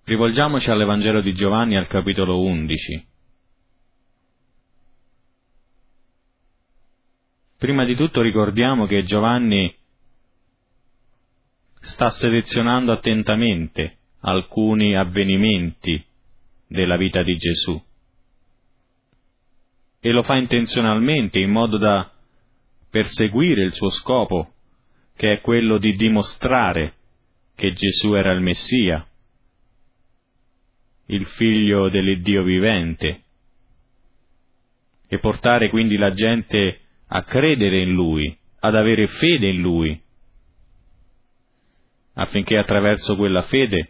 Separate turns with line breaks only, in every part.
Rivolgiamoci all'Evangelo di Giovanni al capitolo 11. Prima di tutto ricordiamo che Giovanni sta selezionando attentamente alcuni avvenimenti della vita di Gesù e lo fa intenzionalmente in modo da perseguire il suo scopo, che è quello di dimostrare che Gesù era il Messia, il Figlio dell'Iddio vivente, e portare quindi la gente a credere in Lui, ad avere fede in Lui, affinché attraverso quella fede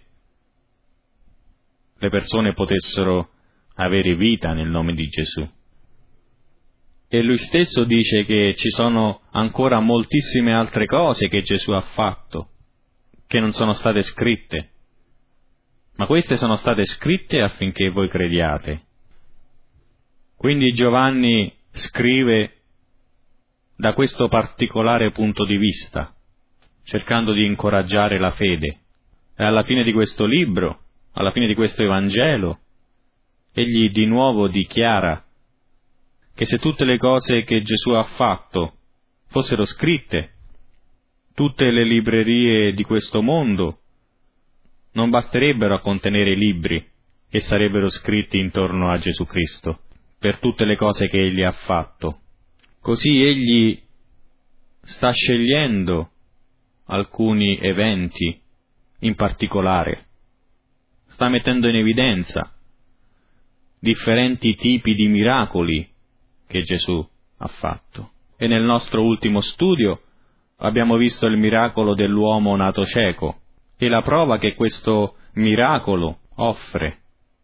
le persone potessero avere vita nel nome di Gesù. E Lui stesso dice che ci sono ancora moltissime altre cose che Gesù ha fatto, che non sono state scritte, ma queste sono state scritte affinché voi crediate. Quindi Giovanni scrive da questo particolare punto di vista, cercando di incoraggiare la fede. E alla fine di questo libro, alla fine di questo Evangelo, egli di nuovo dichiara che se tutte le cose che Gesù ha fatto fossero scritte, tutte le librerie di questo mondo non basterebbero a contenere i libri che sarebbero scritti intorno a Gesù Cristo, per tutte le cose che egli ha fatto. Così egli sta scegliendo alcuni eventi in particolare, sta mettendo in evidenza differenti tipi di miracoli che Gesù ha fatto. E nel nostro ultimo studio abbiamo visto il miracolo dell'uomo nato cieco e la prova che questo miracolo offre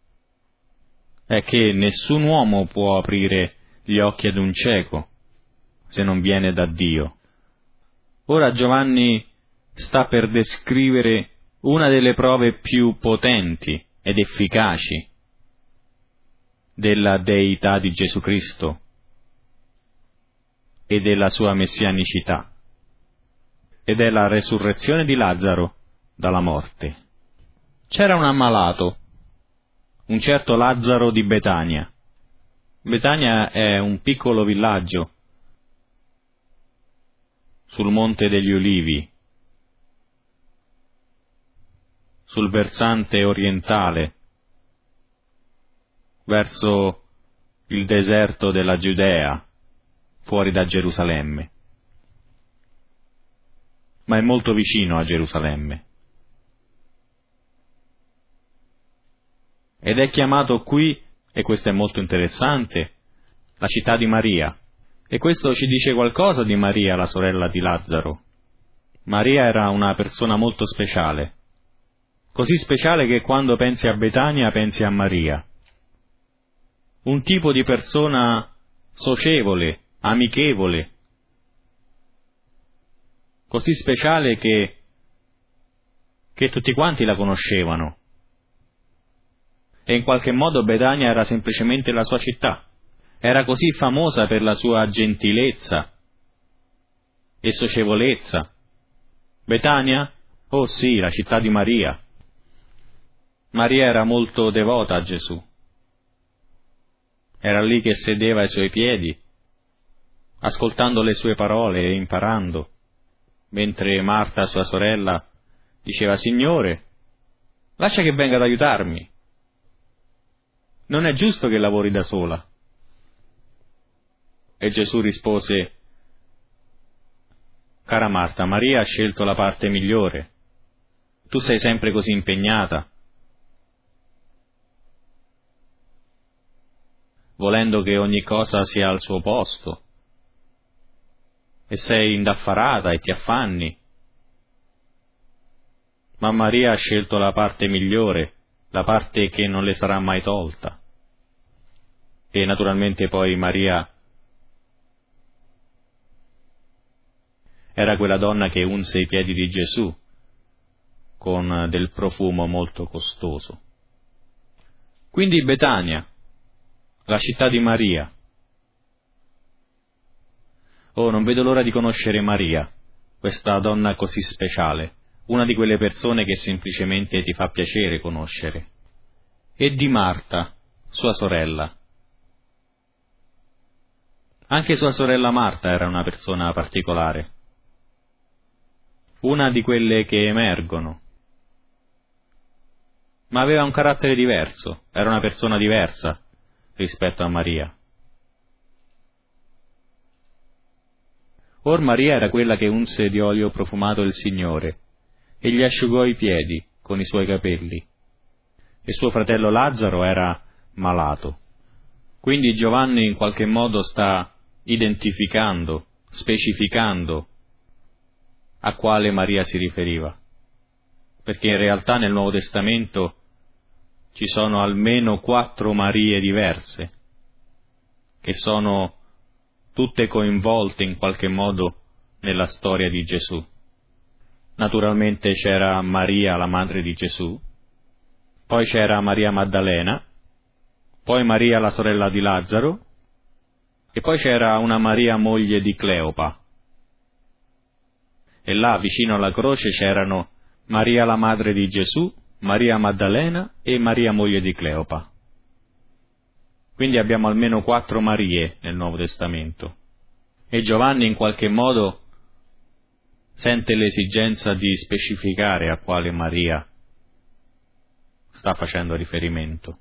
è che nessun uomo può aprire gli occhi ad un cieco se non viene da Dio. Ora Giovanni sta per descrivere una delle prove più potenti ed efficaci della deità di Gesù Cristo e della sua messianicità, ed è la resurrezione di Lazzaro dalla morte. C'era un ammalato, un certo Lazzaro di Betania. Betania è un piccolo villaggio sul Monte degli Ulivi, sul versante orientale, verso il deserto della Giudea, fuori da Gerusalemme, ma è molto vicino a Gerusalemme. Ed è chiamato qui, e questo è molto interessante, la città di Maria. E questo ci dice qualcosa di Maria, la sorella di Lazzaro. Maria era una persona molto speciale, così speciale che quando pensi a Betania pensi a Maria. Un tipo di persona socievole, amichevole, così speciale che tutti quanti la conoscevano. E in qualche modo Betania era semplicemente la sua città. Era così famosa per la sua gentilezza e socievolezza. Betania? Oh sì, la città di Maria. Maria era molto devota a Gesù. Era lì che sedeva ai suoi piedi, ascoltando le sue parole e imparando, mentre Marta, sua sorella, diceva: Signore, lascia che venga ad aiutarmi. Non è giusto che lavori da sola. E Gesù rispose: Cara Marta, Maria ha scelto la parte migliore. Tu sei sempre così impegnata, volendo che ogni cosa sia al suo posto, e sei indaffarata e ti affanni. Ma Maria ha scelto la parte migliore, la parte che non le sarà mai tolta. E naturalmente poi Maria era quella donna che unse i piedi di Gesù con del profumo molto costoso. Quindi Betania, la città di Maria. Oh, non vedo l'ora di conoscere Maria, questa donna così speciale, una di quelle persone che semplicemente ti fa piacere conoscere, e di Marta, sua sorella. Anche sua sorella Marta era una persona particolare, una di quelle che emergono, ma aveva un carattere diverso, era una persona diversa rispetto a Maria. Or Maria era quella che unse di olio profumato il Signore e gli asciugò i piedi con i suoi capelli, e suo fratello Lazzaro era malato. Quindi Giovanni in qualche modo sta identificando, specificando a quale Maria si riferiva, perché in realtà nel Nuovo Testamento ci sono almeno 4 Marie diverse, che sono tutte coinvolte in qualche modo nella storia di Gesù. Naturalmente c'era Maria, la madre di Gesù, poi c'era Maria Maddalena, poi Maria, la sorella di Lazzaro, e poi c'era una Maria, moglie di Cleopa. E là, vicino alla croce, c'erano Maria, la madre di Gesù, Maria Maddalena e Maria, moglie di Cleopa. Quindi abbiamo almeno 4 Marie nel Nuovo Testamento. E Giovanni in qualche modo sente l'esigenza di specificare a quale Maria sta facendo riferimento.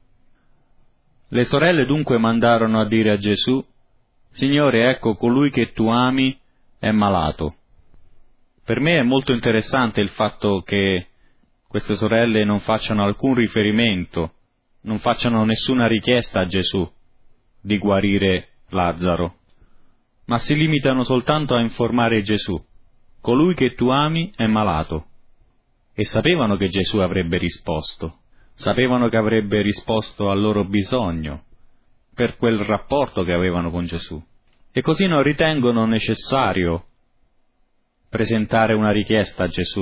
Le sorelle dunque mandarono a dire a Gesù: Signore, ecco, colui che tu ami è malato. Per me è molto interessante il fatto che queste sorelle non facciano alcun riferimento, non facciano nessuna richiesta a Gesù di guarire Lazzaro, ma si limitano soltanto a informare Gesù: colui che tu ami è malato. E sapevano che Gesù avrebbe risposto, sapevano che avrebbe risposto al loro bisogno, per quel rapporto che avevano con Gesù. E così non ritengono necessario presentare una richiesta a Gesù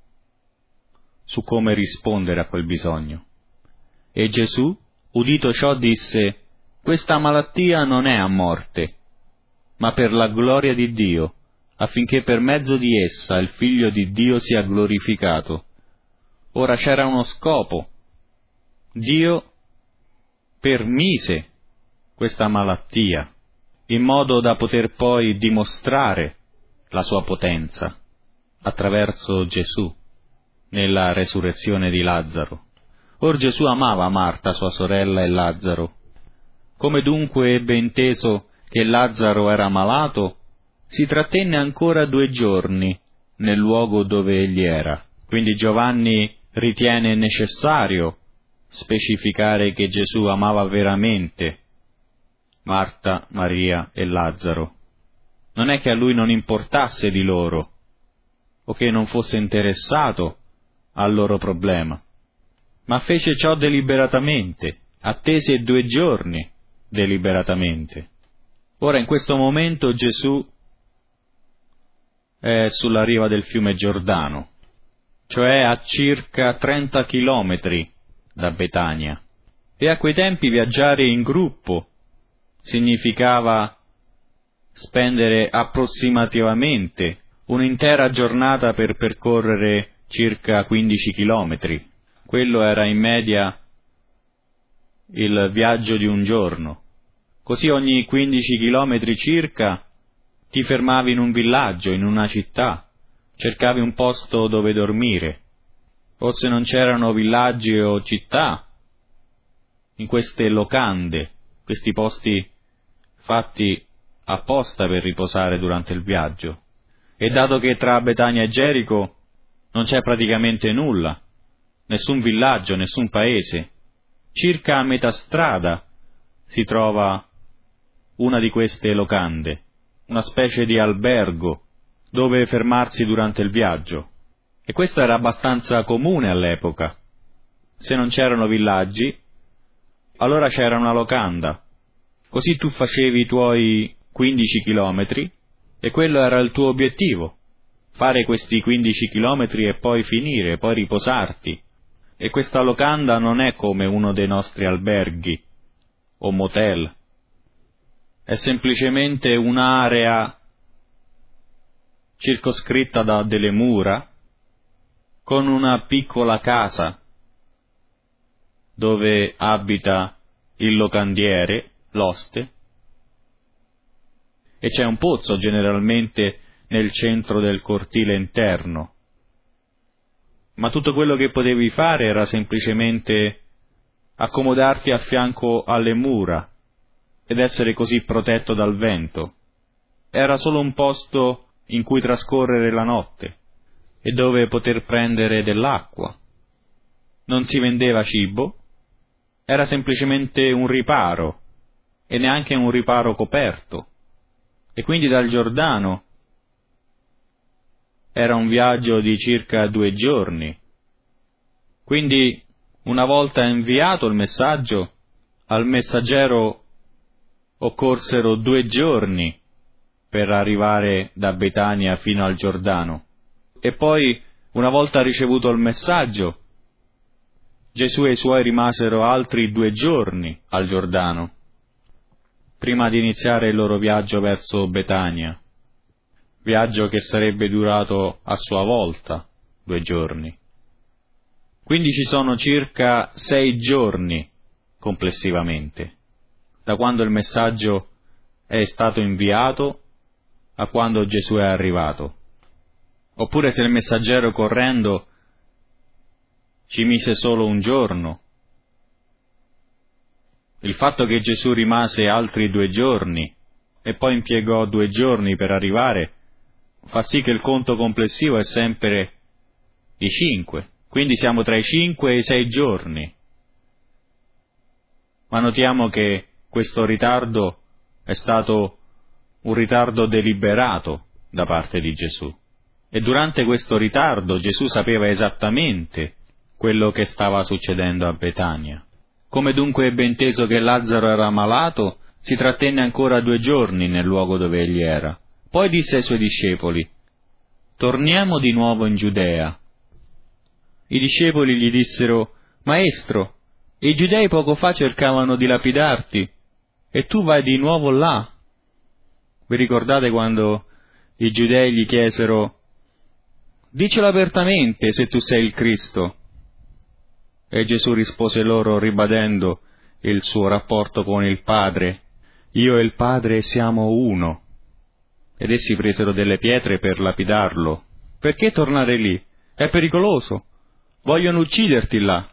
su come rispondere a quel bisogno. E Gesù, udito ciò, disse: questa malattia non è a morte, ma per la gloria di Dio, affinché per mezzo di essa il Figlio di Dio sia glorificato. Ora c'era uno scopo. Dio permise questa malattia, in modo da poter poi dimostrare la sua potenza attraverso Gesù nella resurrezione di Lazzaro. Or Gesù amava Marta, sua sorella, e Lazzaro. Come dunque ebbe inteso che Lazzaro era malato, si trattenne ancora 2 giorni nel luogo dove egli era. Quindi Giovanni ritiene necessario specificare che Gesù amava veramente Marta, Maria e Lazzaro. Non è che a lui non importasse di loro, o che non fosse interessato al loro problema, ma fece ciò deliberatamente, attese 2 giorni deliberatamente. Ora in questo momento Gesù è sulla riva del fiume Giordano, cioè a circa 30 chilometri da Betania, e a quei tempi viaggiare in gruppo significava spendere approssimativamente un'intera giornata per percorrere circa 15 chilometri. Quello era in media il viaggio di un giorno. Così ogni 15 chilometri circa ti fermavi in un villaggio, in una città, cercavi un posto dove dormire. O se non c'erano villaggi o città, in queste locande, questi posti fatti apposta per riposare durante il viaggio. E dato che tra Betania e Gerico non c'è praticamente nulla, nessun villaggio, nessun paese, circa a metà strada si trova una di queste locande, una specie di albergo dove fermarsi durante il viaggio. E questo era abbastanza comune all'epoca. Se non c'erano villaggi, allora c'era una locanda. Così tu facevi i tuoi 15 chilometri e quello era il tuo obiettivo, fare questi 15 chilometri e poi finire, poi riposarti. E questa locanda non è come uno dei nostri alberghi o motel, è semplicemente un'area circoscritta da delle mura con una piccola casa dove abita il locandiere, l'oste, e c'è un pozzo generalmente nel centro del cortile interno. Ma tutto quello che potevi fare era semplicemente accomodarti a fianco alle mura ed essere così protetto dal vento. Era solo un posto in cui trascorrere la notte e dove poter prendere dell'acqua. Non si vendeva cibo, era semplicemente un riparo, e neanche un riparo coperto. E quindi dal Giordano era un viaggio di circa 2 giorni. Quindi, una volta inviato il messaggio, al messaggero occorsero 2 giorni per arrivare da Betania fino al Giordano. E poi, una volta ricevuto il messaggio, Gesù e i suoi rimasero altri 2 giorni al Giordano, prima di iniziare il loro viaggio verso Betania, viaggio che sarebbe durato a sua volta 2 giorni. Quindi ci sono circa 6 giorni complessivamente, da quando il messaggio è stato inviato a quando Gesù è arrivato. Oppure se il messaggero correndo ci mise solo 1 giorno, il fatto che Gesù rimase altri 2 giorni e poi impiegò 2 giorni per arrivare fa sì che il conto complessivo è sempre di 5, quindi siamo tra i 5 e i 6 giorni. Ma notiamo che questo ritardo è stato un ritardo deliberato da parte di Gesù. E durante questo ritardo Gesù sapeva esattamente quello che stava succedendo a Betania. Come dunque ebbe inteso che Lazzaro era malato, si trattenne ancora 2 giorni nel luogo dove egli era. Poi disse ai suoi discepoli: «Torniamo di nuovo in Giudea». I discepoli gli dissero: «Maestro, i giudei poco fa cercavano di lapidarti, e tu vai di nuovo là». Vi ricordate quando i giudei gli chiesero: «Dicelo apertamente se tu sei il Cristo». E Gesù rispose loro ribadendo il suo rapporto con il Padre: «Io e il Padre siamo uno». Ed essi presero delle pietre per lapidarlo. «Perché tornare lì? È pericoloso. Vogliono ucciderti là».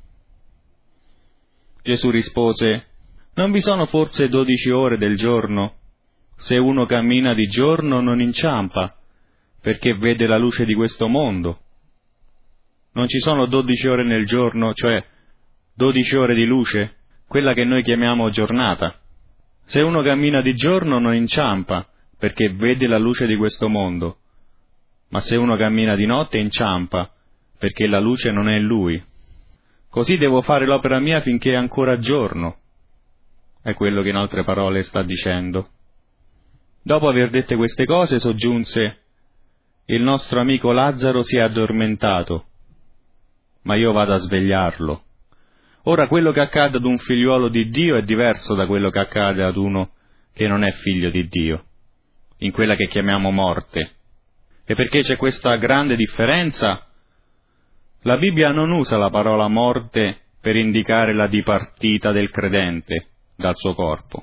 Gesù rispose: «Non vi sono forse 12 ore del giorno? Se uno cammina di giorno non inciampa, perché vede la luce di questo mondo. Non ci sono 12 ore nel giorno, cioè 12 ore di luce, quella che noi chiamiamo giornata. Se uno cammina di giorno non inciampa, perché vede la luce di questo mondo. Ma se uno cammina di notte inciampa, perché la luce non è in lui. Così devo fare l'opera mia finché è ancora giorno». È quello che in altre parole sta dicendo. Dopo aver dette queste cose soggiunse: «Il nostro amico Lazzaro si è addormentato, ma io vado a svegliarlo». Ora quello che accade ad un figliuolo di Dio è diverso da quello che accade ad uno che non è figlio di Dio, in quella che chiamiamo morte. E perché c'è questa grande differenza, la Bibbia non usa la parola morte per indicare la dipartita del credente dal suo corpo.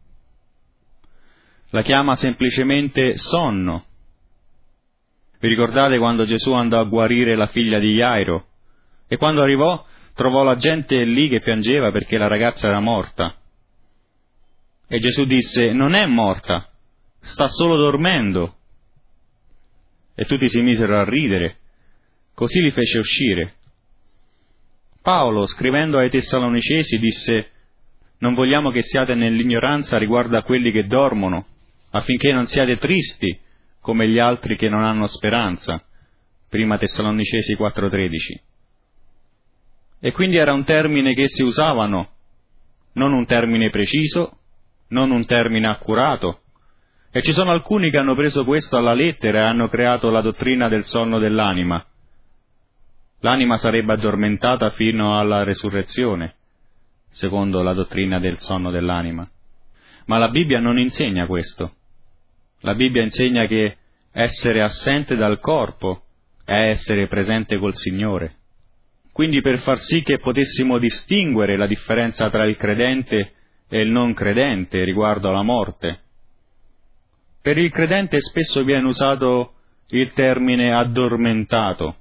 La chiama semplicemente sonno. Vi ricordate quando Gesù andò a guarire la figlia di Jairo? E quando arrivò, trovò la gente lì che piangeva perché la ragazza era morta. E Gesù disse: «Non è morta, sta solo dormendo». E tutti si misero a ridere. Così li fece uscire. Paolo, scrivendo ai Tessalonicesi, disse: «Non vogliamo che siate nell'ignoranza riguardo a quelli che dormono, affinché non siate tristi come gli altri che non hanno speranza». Prima Tessalonicesi 4,13. E quindi era un termine che essi usavano, non un termine preciso, non un termine accurato. E ci sono alcuni che hanno preso questo alla lettera e hanno creato la dottrina del sonno dell'anima. L'anima sarebbe addormentata fino alla resurrezione, secondo la dottrina del sonno dell'anima. Ma la Bibbia non insegna questo. La Bibbia insegna che essere assente dal corpo è essere presente col Signore. Quindi per far sì che potessimo distinguere la differenza tra il credente e il non credente riguardo alla morte. Per il credente spesso viene usato il termine addormentato,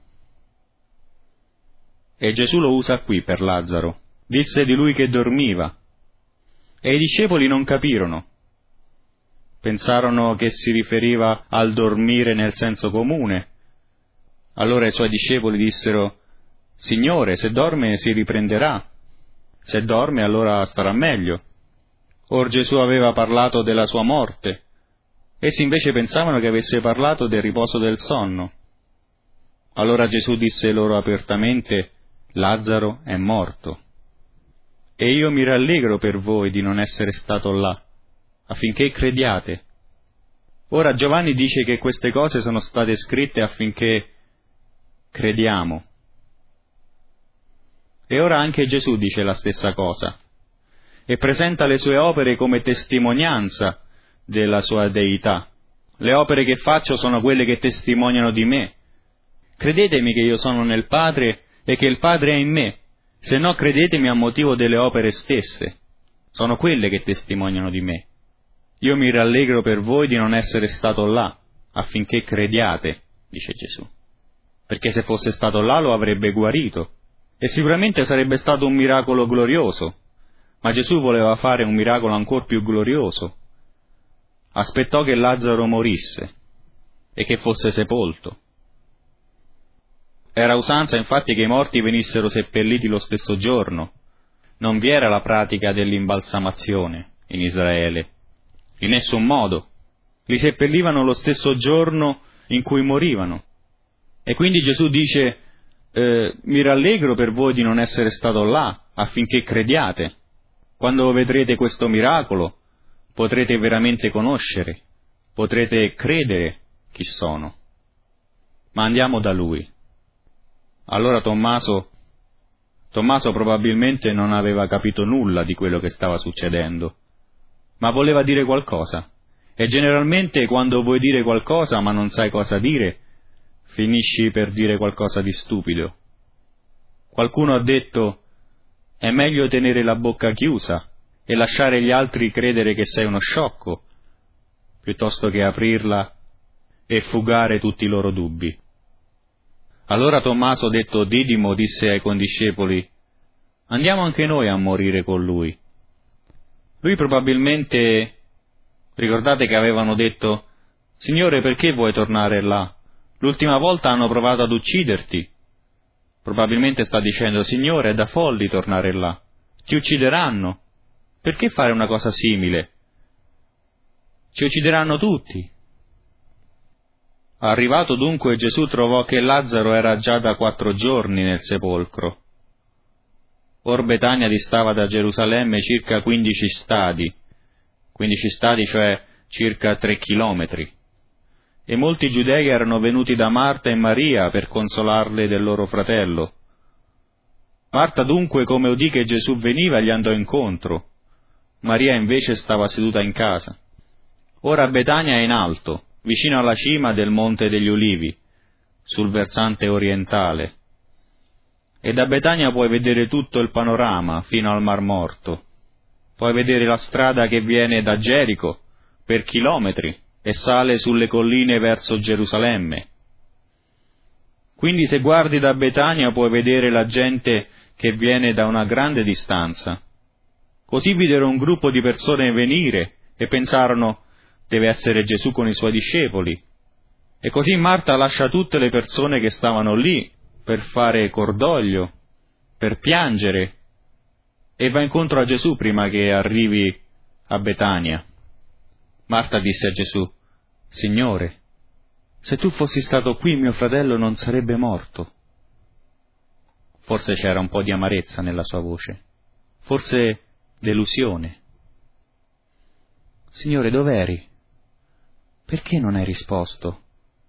e Gesù lo usa qui per Lazzaro. Disse di lui che dormiva, e i discepoli non capirono. Pensarono che si riferiva al dormire nel senso comune. Allora i suoi discepoli dissero: Signore, se dorme si riprenderà. Se dorme allora starà meglio. Or Gesù aveva parlato della sua morte. Essi invece pensavano che avesse parlato del riposo del sonno. Allora Gesù disse loro apertamente: Lazzaro è morto. E io mi rallegro per voi di non essere stato là, affinché crediate. Ora Giovanni dice che queste cose sono state scritte affinché crediamo. E ora anche Gesù dice la stessa cosa, e presenta le sue opere come testimonianza della sua deità. Le opere che faccio sono quelle che testimoniano di me. Credetemi che io sono nel Padre e che il Padre è in me, se no credetemi a motivo delle opere stesse. Sono quelle che testimoniano di me. Io mi rallegro per voi di non essere stato là, affinché crediate, dice Gesù. Perché se fosse stato là lo avrebbe guarito, e sicuramente sarebbe stato un miracolo glorioso, ma Gesù voleva fare un miracolo ancor più glorioso. Aspettò che Lazzaro morisse e che fosse sepolto. Era usanza infatti che i morti venissero seppelliti lo stesso giorno. Non vi era la pratica dell'imbalsamazione in Israele, in nessun modo. Li seppellivano lo stesso giorno in cui morivano. E quindi Gesù dice: mi rallegro per voi di non essere stato là, affinché crediate. Quando vedrete questo miracolo, potrete veramente conoscere, potrete credere chi sono. Ma andiamo da lui. Allora Tommaso probabilmente non aveva capito nulla di quello che stava succedendo, ma voleva dire qualcosa. E generalmente quando vuoi dire qualcosa ma non sai cosa dire, finisci per dire qualcosa di stupido. Qualcuno ha detto: è meglio tenere la bocca chiusa e lasciare gli altri credere che sei uno sciocco, piuttosto che aprirla e fugare tutti i loro dubbi. Allora Tommaso, detto Didimo, disse ai condiscepoli: andiamo anche noi a morire con lui. Lui probabilmente, ricordate che avevano detto: Signore, perché vuoi tornare là? L'ultima volta hanno provato ad ucciderti. Probabilmente sta dicendo: Signore, è da folli tornare là. Ti uccideranno. Perché fare una cosa simile? Ci uccideranno tutti. Arrivato dunque Gesù trovò che Lazzaro era già da 4 giorni nel sepolcro. Or Betania distava da Gerusalemme circa 15 stadi, cioè circa 3 chilometri. E molti giudei erano venuti da Marta e Maria per consolarle del loro fratello. Marta dunque, come udì che Gesù veniva, gli andò incontro. Maria invece stava seduta in casa. Ora Betania è in alto, vicino alla cima del Monte degli Ulivi, sul versante orientale. E da Betania puoi vedere tutto il panorama fino al Mar Morto. Puoi vedere la strada che viene da Gerico per chilometri e sale sulle colline verso Gerusalemme. Quindi se guardi da Betania puoi vedere la gente che viene da una grande distanza. Così videro un gruppo di persone venire e pensarono: deve essere Gesù con i suoi discepoli. E così Marta lascia tutte le persone che stavano lì per fare cordoglio, per piangere, e va incontro a Gesù prima che arrivi a Betania. Marta disse a Gesù: Signore, se tu fossi stato qui mio fratello non sarebbe morto. Forse c'era un po' di amarezza nella sua voce, forse delusione. Signore, dov'eri? Perché non hai risposto?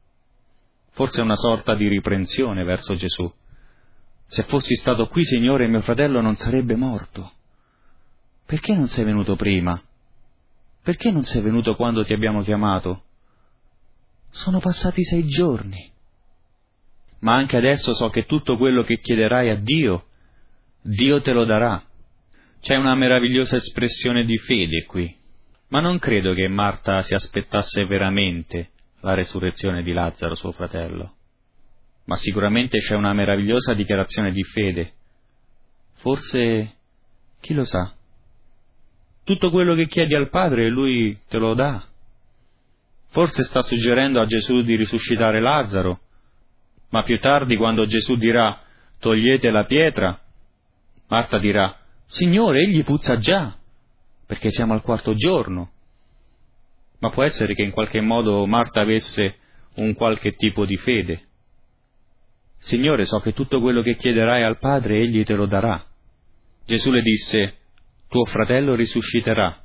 Forse una sorta di riprensione verso Gesù. Se fossi stato qui, Signore, mio fratello non sarebbe morto. Perché non sei venuto prima? Perché non sei venuto quando ti abbiamo chiamato? Sono passati 6 giorni. ma anche adesso so che tutto quello che chiederai a Dio, Dio te lo darà. C'è una meravigliosa espressione di fede qui, ma non credo che Marta si aspettasse veramente la resurrezione di Lazzaro, suo fratello. Ma sicuramente c'è una meravigliosa dichiarazione di fede. Forse, chi lo sa, tutto quello che chiedi al Padre Lui te lo dà. Forse sta suggerendo a Gesù di risuscitare Lazzaro, ma più tardi, quando Gesù dirà togliete la pietra, Marta dirà Signore, egli puzza già, perché siamo al 4º giorno. Ma può essere che in qualche modo Marta avesse un qualche tipo di fede. Signore, so che tutto quello che chiederai al Padre egli te lo darà. Gesù le disse, tuo fratello risusciterà.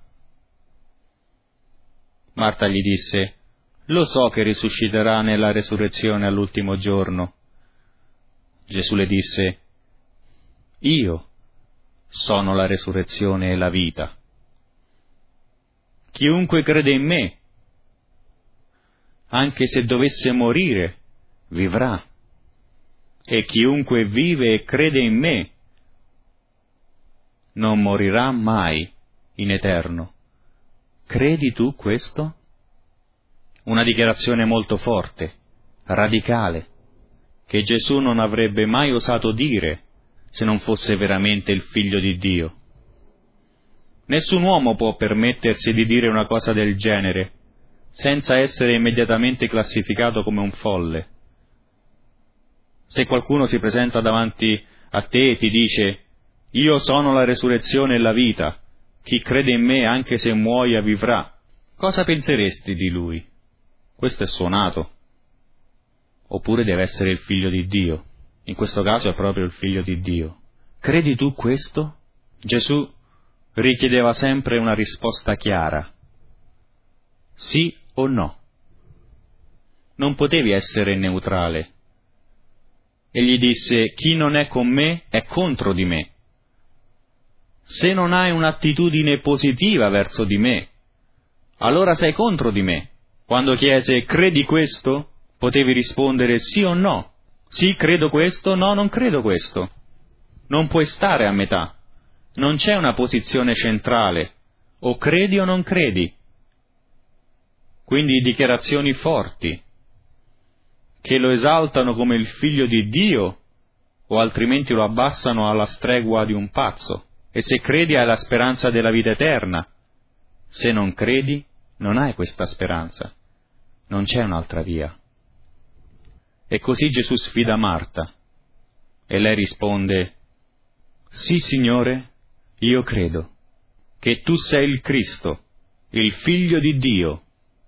Marta gli disse, lo so che risusciterà nella resurrezione all'ultimo giorno. Gesù le disse, io sono la resurrezione e la vita. Chiunque crede in me, anche se dovesse morire, vivrà. E chiunque vive e crede in me, non morirà mai in eterno. Credi tu questo? Una dichiarazione molto forte, radicale, che Gesù non avrebbe mai osato dire se non fosse veramente il Figlio di Dio. Nessun uomo può permettersi di dire una cosa del genere senza essere immediatamente classificato come un folle. Se qualcuno si presenta davanti a te e ti dice «Io sono la resurrezione e la vita, chi crede in me anche se muoia vivrà», cosa penseresti di lui? Questo è suonato. Oppure deve essere il Figlio di Dio. In questo caso è proprio il Figlio di Dio. Credi tu questo? Gesù richiedeva sempre una risposta chiara. Sì o no? Non potevi essere neutrale. Egli disse, chi non è con me è contro di me. Se non hai un'attitudine positiva verso di me, allora sei contro di me. Quando chiese, credi questo? Potevi rispondere sì o no. Sì, credo questo, no, non credo questo. Non puoi stare a metà. Non c'è una posizione centrale. O credi o non credi. Quindi dichiarazioni forti, che lo esaltano come il Figlio di Dio, o altrimenti lo abbassano alla stregua di un pazzo. E se credi hai la speranza della vita eterna. Se non credi, non hai questa speranza. Non c'è un'altra via. E così Gesù sfida Marta. E lei risponde, sì, Signore, io credo che tu sei il Cristo, il Figlio di Dio,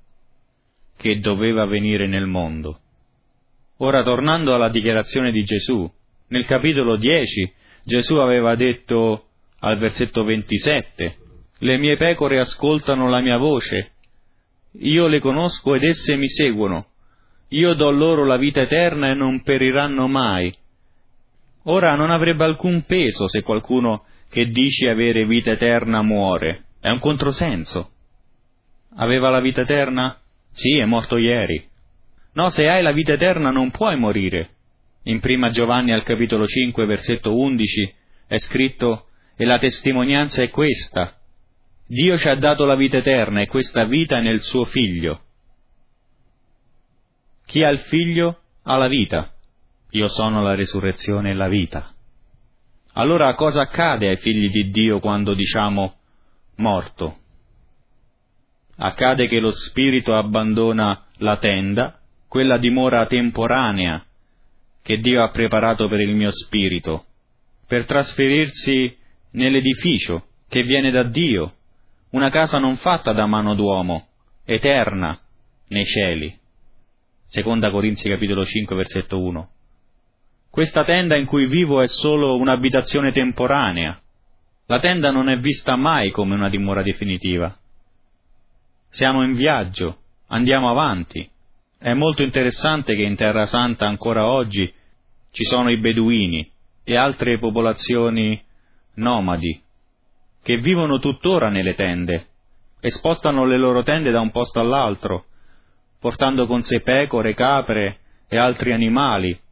che doveva venire nel mondo. Ora, tornando alla dichiarazione di Gesù, nel capitolo 10, Gesù aveva detto al versetto 27, le mie pecore ascoltano la mia voce, io le conosco ed esse mi seguono, io do loro la vita eterna e non periranno mai. Ora non avrebbe alcun peso se qualcuno che dice avere vita eterna muore, è un controsenso. Aveva la vita eterna? Sì, è morto ieri. No, se hai la vita eterna non puoi morire. In 1 Giovanni al capitolo 5, versetto 11, è scritto, e la testimonianza è questa, Dio ci ha dato la vita eterna e questa vita è nel suo Figlio. Chi ha il Figlio ha la vita. Io sono la resurrezione e la vita. Allora cosa accade ai figli di Dio quando diciamo morto? Accade che lo spirito abbandona la tenda, quella dimora temporanea che Dio ha preparato per il mio spirito, per trasferirsi nell'edificio che viene da Dio, una casa non fatta da mano d'uomo, eterna, nei cieli. Seconda Corinzi capitolo 5 versetto 1. Questa tenda in cui vivo è solo un'abitazione temporanea. La tenda non è vista mai come una dimora definitiva. Siamo in viaggio, andiamo avanti. È molto interessante che in Terra Santa ancora oggi ci sono i beduini e altre popolazioni nomadi che vivono tuttora nelle tende e spostano le loro tende da un posto all'altro, portando con sé pecore, capre e altri animali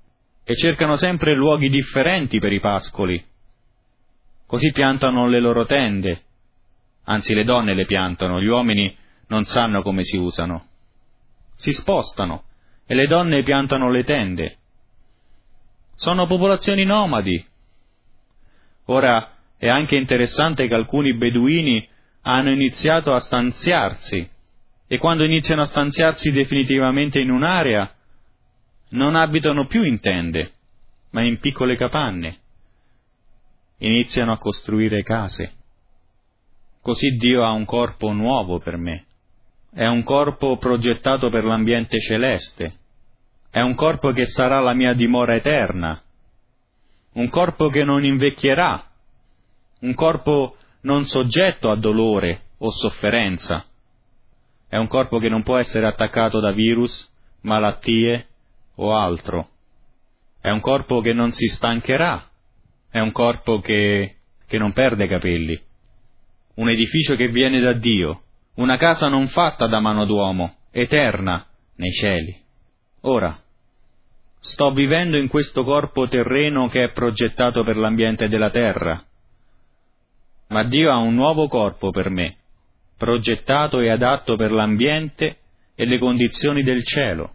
e cercano sempre luoghi differenti per i pascoli. Così piantano le loro tende, anzi le donne le piantano, gli uomini non sanno come si usano. Si spostano e le donne piantano le tende. Sono popolazioni nomadi. Ora è anche interessante che alcuni beduini hanno iniziato a stanziarsi, e quando iniziano a stanziarsi definitivamente in un'area, non abitano più in tende, ma in piccole capanne. Iniziano a costruire case. Così Dio ha un corpo nuovo per me. È un corpo progettato per l'ambiente celeste. È un corpo che sarà la mia dimora eterna. Un corpo che non invecchierà. Un corpo non soggetto a dolore o sofferenza. È un corpo che non può essere attaccato da virus, malattie o altro. È un corpo che non si stancherà. È un corpo che non perde capelli. Un edificio che viene da Dio. Una casa non fatta da mano d'uomo, eterna nei cieli. Ora, sto vivendo in questo corpo terreno che è progettato per l'ambiente della terra. Ma Dio ha un nuovo corpo per me, progettato e adatto per l'ambiente e le condizioni del cielo.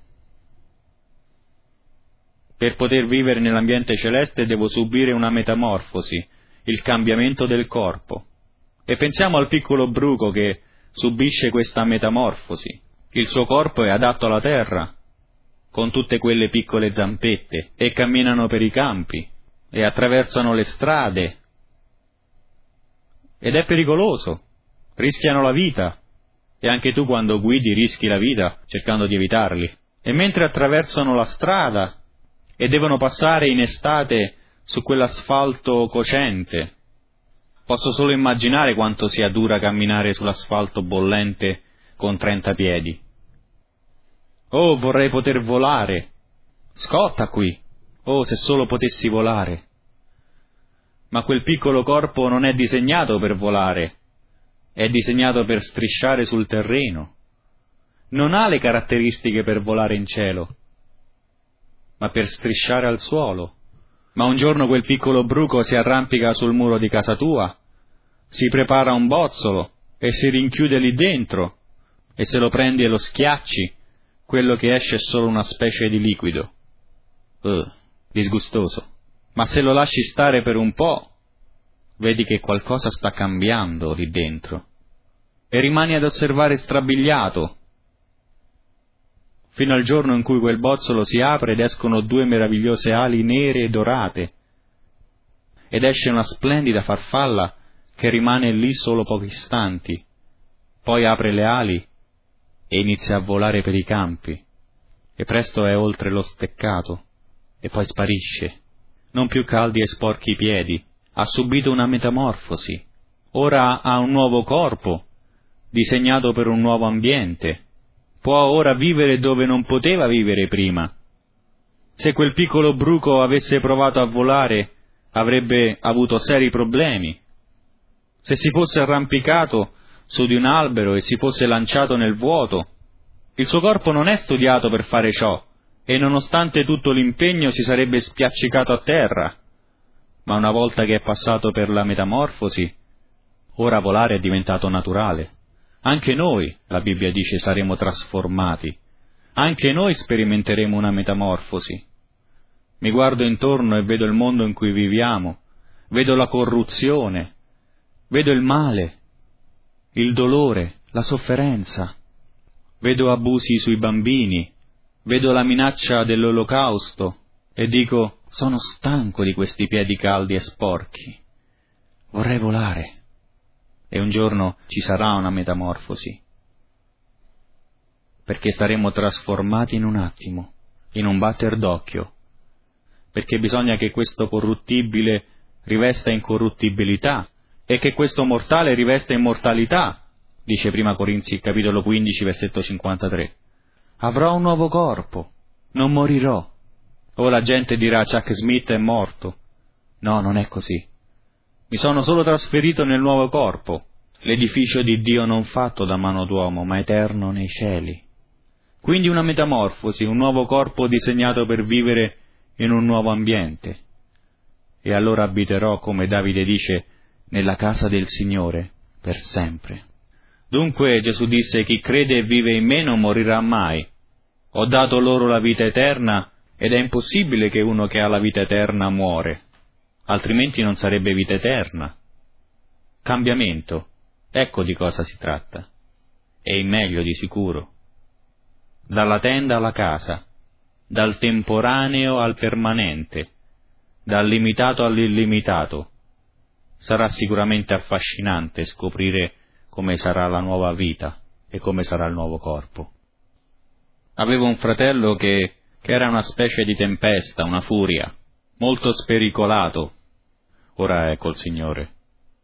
Per poter vivere nell'ambiente celeste devo subire una metamorfosi, il cambiamento del corpo. E pensiamo al piccolo bruco che subisce questa metamorfosi. Il suo corpo è adatto alla terra, con tutte quelle piccole zampette, e camminano per i campi, e attraversano le strade. Ed è pericoloso, rischiano la vita, e anche tu quando guidi rischi la vita cercando di evitarli. E mentre attraversano la strada e devono passare in estate su quell'asfalto cocente, posso solo immaginare quanto sia dura camminare sull'asfalto bollente con 30 piedi. Oh, vorrei poter volare. Scotta qui. Oh, se solo potessi volare. Ma quel piccolo corpo non è disegnato per volare, è disegnato per strisciare sul terreno. Non ha le caratteristiche per volare in cielo, ma per strisciare al suolo. Ma un giorno quel piccolo bruco si arrampica sul muro di casa tua, si prepara un bozzolo e si rinchiude lì dentro, e se lo prendi e lo schiacci, quello che esce è solo una specie di liquido. Disgustoso. Ma se lo lasci stare per un po', vedi che qualcosa sta cambiando lì dentro, e rimani ad osservare strabiliato, fino al giorno in cui quel bozzolo si apre ed escono 2 meravigliose ali nere e dorate, ed esce una splendida farfalla che rimane lì solo pochi istanti, poi apre le ali e inizia a volare per i campi, e presto è oltre lo steccato, e poi sparisce. Non più caldi e sporchi i piedi, ha subito una metamorfosi. Ora ha un nuovo corpo, disegnato per un nuovo ambiente. Può ora vivere dove non poteva vivere prima. Se quel piccolo bruco avesse provato a volare, avrebbe avuto seri problemi. Se si fosse arrampicato su di un albero e si fosse lanciato nel vuoto, il suo corpo non è studiato per fare ciò, e nonostante tutto l'impegno si sarebbe spiaccicato a terra. Ma una volta che è passato per la metamorfosi, ora volare è diventato naturale. Anche noi, la Bibbia dice, saremo trasformati. Anche noi sperimenteremo una metamorfosi. Mi guardo intorno e vedo il mondo in cui viviamo, vedo la corruzione, vedo il male, il dolore, la sofferenza, vedo abusi sui bambini, vedo la minaccia dell'olocausto e dico: sono stanco di questi piedi caldi e sporchi. Vorrei volare. E un giorno ci sarà una metamorfosi, perché saremo trasformati in un attimo, in un batter d'occhio, perché bisogna che questo corruttibile rivesta incorruttibilità e che questo mortale rivesta immortalità, dice Prima Corinzi capitolo 15 versetto 53. Avrò un nuovo corpo, non morirò. O la gente dirà: Chuck Smith è morto. No, non è così. Mi sono solo trasferito nel nuovo corpo, l'edificio di Dio non fatto da mano d'uomo, ma eterno nei cieli. Quindi una metamorfosi, un nuovo corpo disegnato per vivere in un nuovo ambiente. E allora abiterò, come Davide dice, nella casa del Signore per sempre. Dunque Gesù disse: chi crede e vive in me non morirà mai. Ho dato loro la vita eterna, ed è impossibile che uno che ha la vita eterna muore, altrimenti non sarebbe vita eterna. Cambiamento, ecco di cosa si tratta. E in meglio di sicuro. Dalla tenda alla casa, dal temporaneo al permanente, dal limitato all'illimitato. Sarà sicuramente affascinante scoprire come sarà la nuova vita e come sarà il nuovo corpo. Avevo un fratello che era una specie di tempesta, una furia, molto spericolato. Ora è col Signore.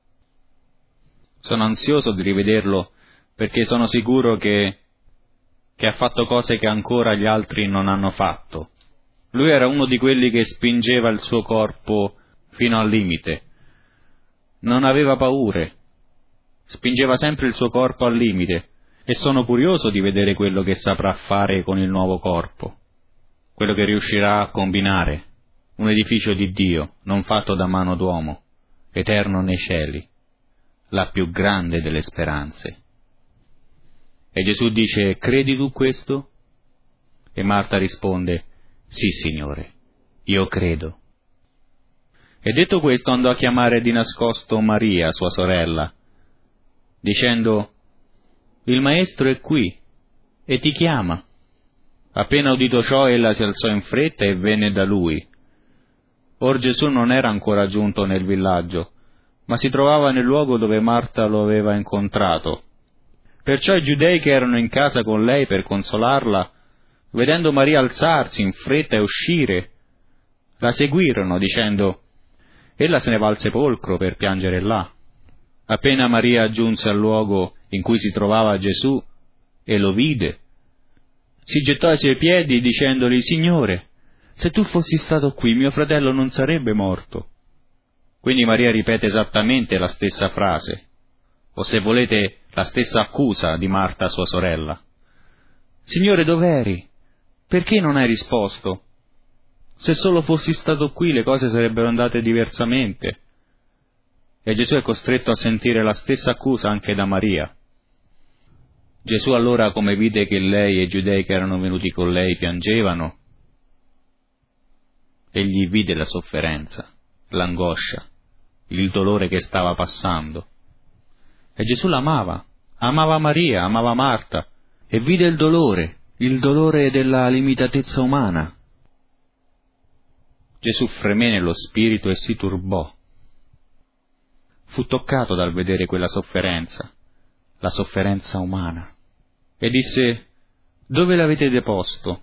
Sono ansioso di rivederlo perché sono sicuro che ha fatto cose che ancora gli altri non hanno fatto. Lui era uno di quelli che spingeva il suo corpo fino al limite. Non aveva paure. Spingeva sempre il suo corpo al limite, e sono curioso di vedere quello che saprà fare con il nuovo corpo, quello che riuscirà a combinare, un edificio di Dio, non fatto da mano d'uomo, eterno nei cieli, la più grande delle speranze. E Gesù dice: credi tu questo? E Marta risponde: sì, Signore, io credo. E detto questo andò a chiamare di nascosto Maria, sua sorella, dicendo: il Maestro è qui e ti chiama. Appena udito ciò, ella si alzò in fretta e venne da lui. Or Gesù non era ancora giunto nel villaggio, ma si trovava nel luogo dove Marta lo aveva incontrato. Perciò i giudei che erano in casa con lei per consolarla, vedendo Maria alzarsi in fretta e uscire, la seguirono, dicendo: ella se ne va al sepolcro per piangere là. Appena Maria giunse al luogo in cui si trovava Gesù e lo vide, si gettò ai suoi piedi dicendogli: Signore, se tu fossi stato qui, mio fratello non sarebbe morto. Quindi Maria ripete esattamente la stessa frase, o se volete la stessa accusa di Marta, sua sorella. Signore, dov'eri? Perché non hai risposto? Se solo fossi stato qui le cose sarebbero andate diversamente. E Gesù è costretto a sentire la stessa accusa anche da Maria. Gesù allora, come vide che lei e i giudei che erano venuti con lei piangevano, egli vide la sofferenza, l'angoscia, il dolore che stava passando. E Gesù l'amava, amava Maria, amava Marta, e vide il dolore della limitatezza umana. Gesù fremé nello spirito e si turbò. Fu toccato dal vedere quella sofferenza, la sofferenza umana, e disse: dove l'avete deposto?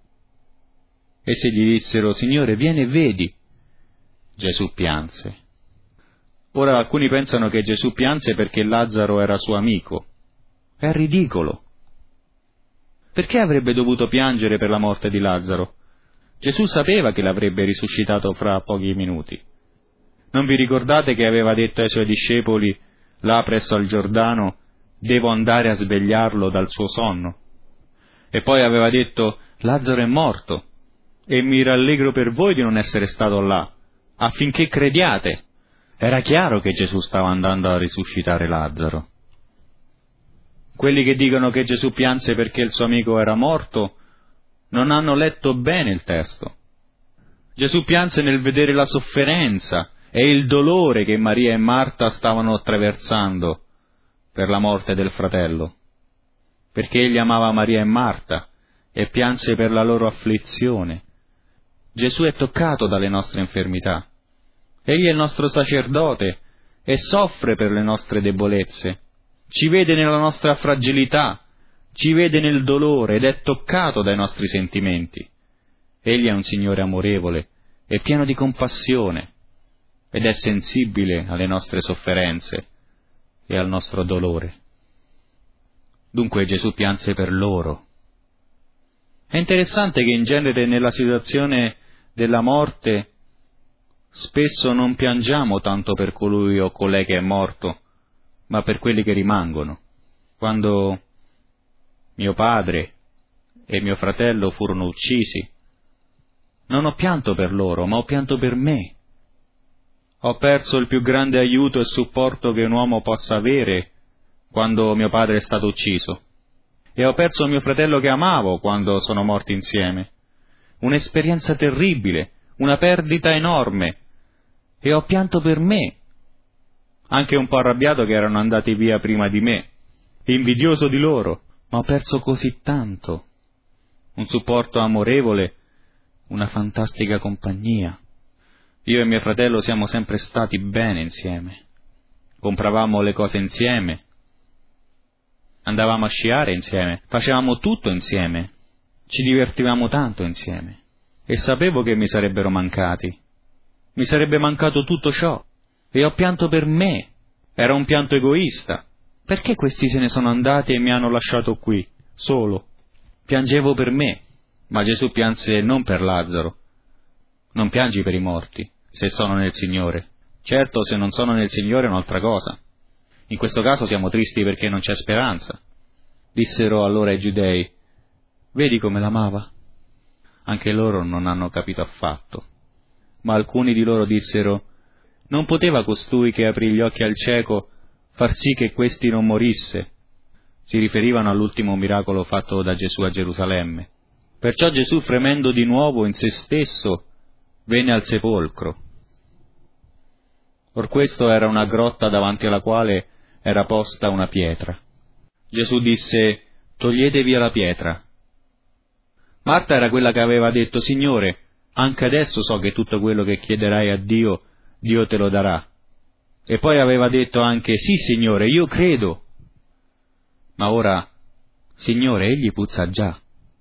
Essi gli dissero: Signore, vieni e vedi. Gesù pianse. Ora alcuni pensano che Gesù pianse perché Lazzaro era suo amico. È ridicolo. Perché avrebbe dovuto piangere per la morte di Lazzaro? Gesù sapeva che l'avrebbe risuscitato fra pochi minuti. Non vi ricordate che aveva detto ai suoi discepoli, là presso al Giordano: devo andare a svegliarlo dal suo sonno? E poi aveva detto: Lazzaro è morto, e mi rallegro per voi di non essere stato là, affinché crediate. Era chiaro che Gesù stava andando a risuscitare Lazzaro. Quelli che dicono che Gesù pianse perché il suo amico era morto non hanno letto bene il testo. Gesù pianse nel vedere la sofferenza e il dolore che Maria e Marta stavano attraversando per la morte del fratello, perché egli amava Maria e Marta e pianse per la loro afflizione. Gesù è toccato dalle nostre infermità. Egli è il nostro sacerdote e soffre per le nostre debolezze. Ci vede nella nostra fragilità, ci vede nel dolore ed è toccato dai nostri sentimenti. Egli è un Signore amorevole e pieno di compassione ed è sensibile alle nostre sofferenze e al nostro dolore. Dunque Gesù pianse per loro. È interessante che in genere nella situazione della morte spesso non piangiamo tanto per colui o colei che è morto, ma per quelli che rimangono. Quando mio padre e mio fratello furono uccisi, Non ho pianto per loro, ma ho pianto per me. Ho perso il più grande aiuto e supporto che un uomo possa avere quando mio padre è stato ucciso. E ho perso mio fratello che amavo quando sono morti insieme. Un'esperienza terribile, una perdita enorme. E ho pianto per me, anche un po' arrabbiato che erano andati via prima di me, invidioso di loro, ma ho perso così tanto. Un supporto amorevole, una fantastica compagnia. Io e mio fratello siamo sempre stati bene insieme. Compravamo le cose insieme. Andavamo a sciare insieme. Facevamo tutto insieme. Ci divertivamo tanto insieme. E sapevo che mi sarebbero mancati. Mi sarebbe mancato tutto ciò. E ho pianto per me. Era un pianto egoista. Perché questi se ne sono andati e mi hanno lasciato qui, solo? Piangevo per me. Ma Gesù pianse non per Lazzaro. Non piangi per i morti, se sono nel Signore. Certo, se non sono nel Signore è un'altra cosa. In questo caso siamo tristi perché non c'è speranza. Dissero allora ai giudei: vedi come l'amava? Anche loro non hanno capito affatto. Ma alcuni di loro dissero: non poteva costui che aprì gli occhi al cieco far sì che questi non morisse? Si riferivano all'ultimo miracolo fatto da Gesù a Gerusalemme. Perciò Gesù, fremendo di nuovo in se stesso, venne al sepolcro. Or questo era una grotta davanti alla quale era posta una pietra. Gesù disse: togliete via la pietra. Marta era quella che aveva detto: Signore, anche adesso so che tutto quello che chiederai a Dio, Dio te lo darà. E poi aveva detto anche: sì, Signore, io credo. Ma ora, Signore, egli puzza già.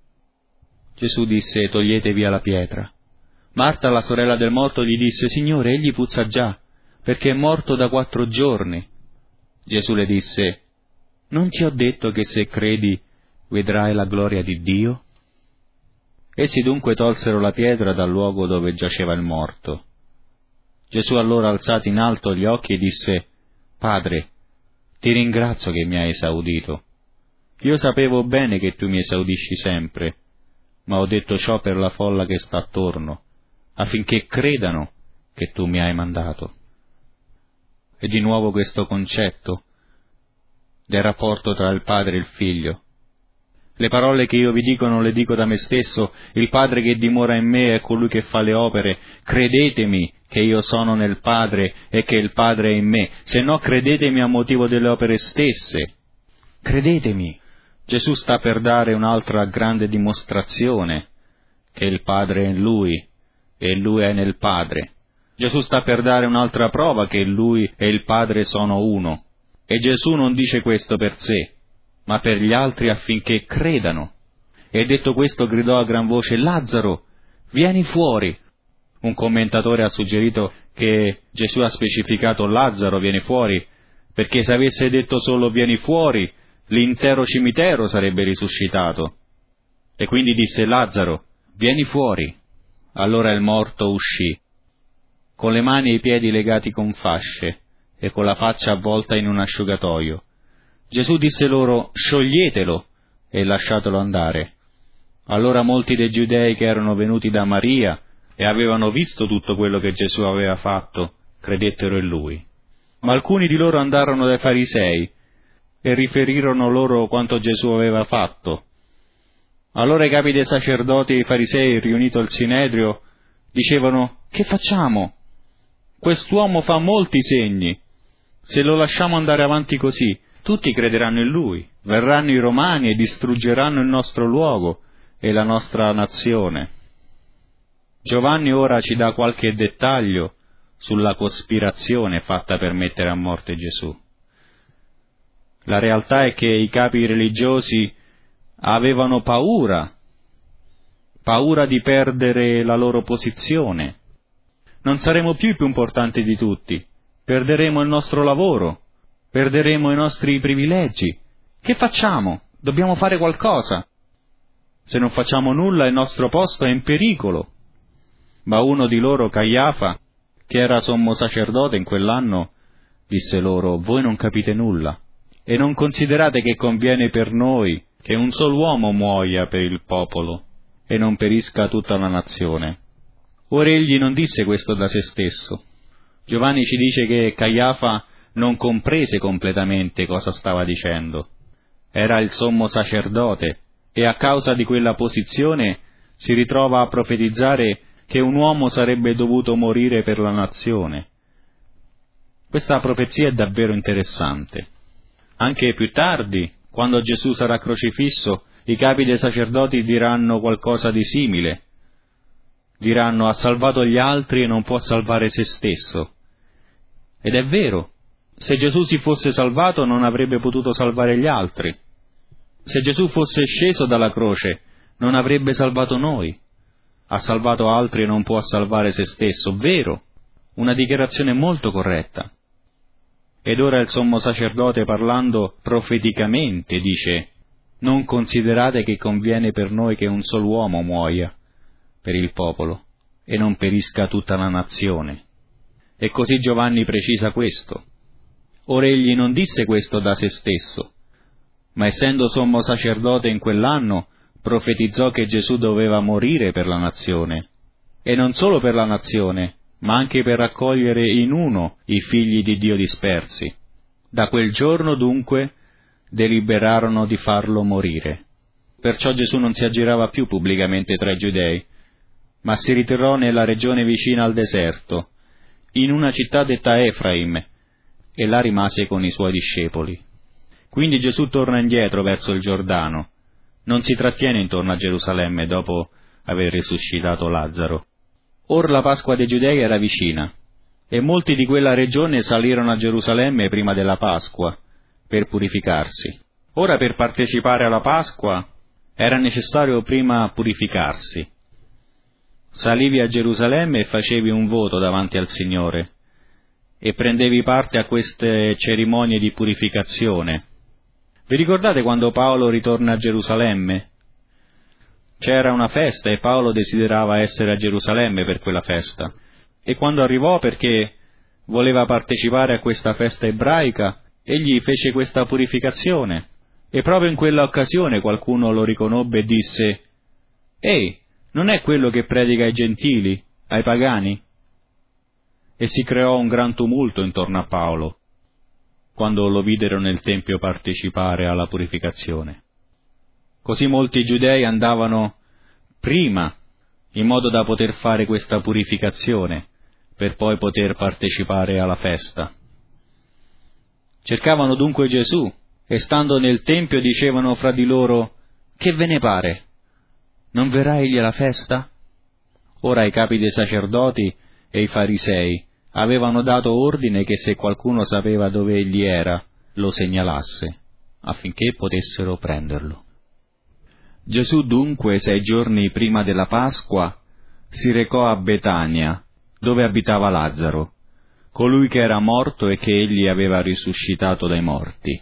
Gesù disse: togliete via la pietra. Marta, la sorella del morto, gli disse: Signore, egli puzza già, perché è morto da 4 giorni. Gesù le disse: non ti ho detto che se credi vedrai la gloria di Dio? Essi dunque tolsero la pietra dal luogo dove giaceva il morto. Gesù allora, alzati in alto gli occhi, disse: Padre, ti ringrazio che mi hai esaudito. Io sapevo bene che tu mi esaudisci sempre, ma ho detto ciò per la folla che sta attorno, affinché credano che tu mi hai mandato. E di nuovo questo concetto del rapporto tra il Padre e il Figlio. Le parole che io vi dico non le dico da me stesso, il Padre che dimora in me è colui che fa le opere. Credetemi che io sono nel Padre e che il Padre è in me, se no credetemi a motivo delle opere stesse. Credetemi. Gesù sta per dare un'altra grande dimostrazione che il Padre è in Lui e Lui è nel Padre. Gesù sta per dare un'altra prova che Lui e il Padre sono uno. E Gesù non dice questo per sé, ma per gli altri affinché credano. E detto questo gridò a gran voce: Lazzaro, vieni fuori. Un commentatore ha suggerito che Gesù ha specificato Lazzaro vieni fuori, perché se avesse detto solo vieni fuori, l'intero cimitero sarebbe risuscitato. E quindi disse: Lazzaro, vieni fuori. Allora il morto uscì, con le mani e i piedi legati con fasce e con la faccia avvolta in un asciugatoio. Gesù disse loro: scioglietelo e lasciatelo andare. Allora molti dei giudei che erano venuti da Maria e avevano visto tutto quello che Gesù aveva fatto, credettero in lui. Ma alcuni di loro andarono dai farisei e riferirono loro quanto Gesù aveva fatto. Allora i capi dei sacerdoti e i farisei, riunito il Sinedrio, dicevano: che facciamo? Quest'uomo fa molti segni. Se lo lasciamo andare avanti così, tutti crederanno in lui. Verranno i Romani e distruggeranno il nostro luogo e la nostra nazione. Giovanni ora ci dà qualche dettaglio sulla cospirazione fatta per mettere a morte Gesù. La realtà è che i capi religiosi avevano paura di perdere la loro posizione. Non saremo più i più importanti di tutti, perderemo il nostro lavoro, perderemo i nostri privilegi. Che facciamo? Dobbiamo fare qualcosa. Se non facciamo nulla il nostro posto è in pericolo. Ma uno di loro, Caiafa, che era sommo sacerdote in quell'anno, disse loro: voi non capite nulla e non considerate che conviene per noi che un solo uomo muoia per il popolo e non perisca tutta la nazione. Ora egli non disse questo da se stesso. Giovanni ci dice che Caiafa non comprese completamente cosa stava dicendo. Era il sommo sacerdote e a causa di quella posizione si ritrova a profetizzare che un uomo sarebbe dovuto morire per la nazione. Questa profezia è davvero interessante. Anche più tardi, quando Gesù sarà crocifisso, i capi dei sacerdoti diranno qualcosa di simile. Diranno: ha salvato gli altri e non può salvare se stesso. Ed è vero, se Gesù si fosse salvato non avrebbe potuto salvare gli altri. Se Gesù fosse sceso dalla croce non avrebbe salvato noi. Ha salvato altri e non può salvare se stesso. Vero, una dichiarazione molto corretta. Ed ora il sommo sacerdote, parlando profeticamente, dice: non considerate che conviene per noi che un solo uomo muoia per il popolo e non perisca tutta la nazione. E così Giovanni precisa questo. Ora egli non disse questo da se stesso, ma essendo sommo sacerdote in quell'anno, profetizzò che Gesù doveva morire per la nazione, e non solo per la nazione, ma anche per raccogliere in uno i figli di Dio dispersi. Da quel giorno, dunque, deliberarono di farlo morire. Perciò Gesù non si aggirava più pubblicamente tra i giudei, ma si ritirò nella regione vicina al deserto, in una città detta Efraim, e là rimase con i suoi discepoli. Quindi Gesù torna indietro verso il Giordano, non si trattiene intorno a Gerusalemme dopo aver risuscitato Lazzaro. Or la Pasqua dei Giudei era vicina, e molti di quella regione salirono a Gerusalemme prima della Pasqua, per purificarsi. Ora, per partecipare alla Pasqua era necessario prima purificarsi. Salivi a Gerusalemme e facevi un voto davanti al Signore, e prendevi parte a queste cerimonie di purificazione. Vi ricordate quando Paolo ritorna a Gerusalemme? C'era una festa e Paolo desiderava essere a Gerusalemme per quella festa. E quando arrivò, perché voleva partecipare a questa festa ebraica, egli fece questa purificazione. E proprio in quella occasione qualcuno lo riconobbe e disse: «Ehi, non è quello che predica ai gentili, ai pagani?» E si creò un gran tumulto intorno a Paolo, quando lo videro nel Tempio partecipare alla purificazione. Così molti giudei andavano prima, in modo da poter fare questa purificazione, per poi poter partecipare alla festa. Cercavano dunque Gesù, e stando nel Tempio dicevano fra di loro: «Che ve ne pare? Non verrà egli alla festa?» Ora i capi dei sacerdoti e i farisei avevano dato ordine che se qualcuno sapeva dove egli era, lo segnalasse, affinché potessero prenderlo. Gesù dunque, 6 giorni prima della Pasqua, si recò a Betania, dove abitava Lazzaro, colui che era morto e che egli aveva risuscitato dai morti.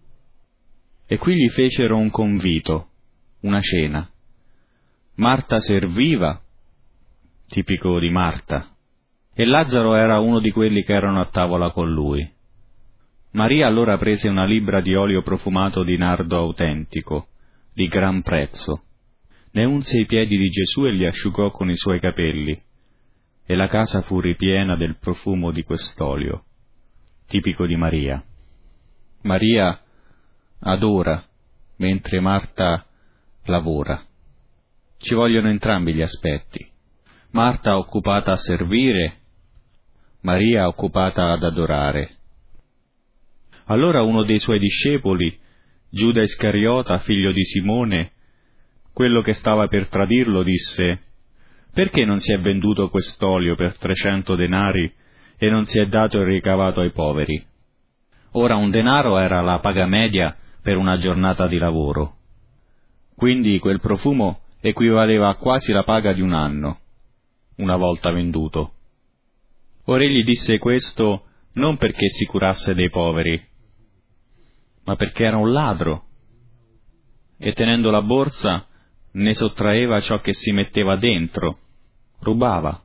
E qui gli fecero un convito, una cena. Marta serviva, tipico di Marta, e Lazzaro era uno di quelli che erano a tavola con lui. Maria allora prese una libbra di olio profumato di nardo autentico, di gran prezzo, ne unse i piedi di Gesù e li asciugò con i suoi capelli, e la casa fu ripiena del profumo di quest'olio, tipico di Maria. Maria adora, mentre Marta lavora. Ci vogliono entrambi gli aspetti. Marta occupata a servire, Maria occupata ad adorare. Allora uno dei suoi discepoli, Giuda Iscariota, figlio di Simone, quello che stava per tradirlo, disse: «Perché non si è venduto quest'olio per 300 denari e non si è dato il ricavato ai poveri?» Ora un denaro era la paga media per una giornata di lavoro. Quindi quel profumo equivaleva a quasi la paga di un anno, una volta venduto. Ora egli disse questo non perché si curasse dei poveri, ma perché era un ladro, e tenendo la borsa ne sottraeva ciò che si metteva dentro, rubava.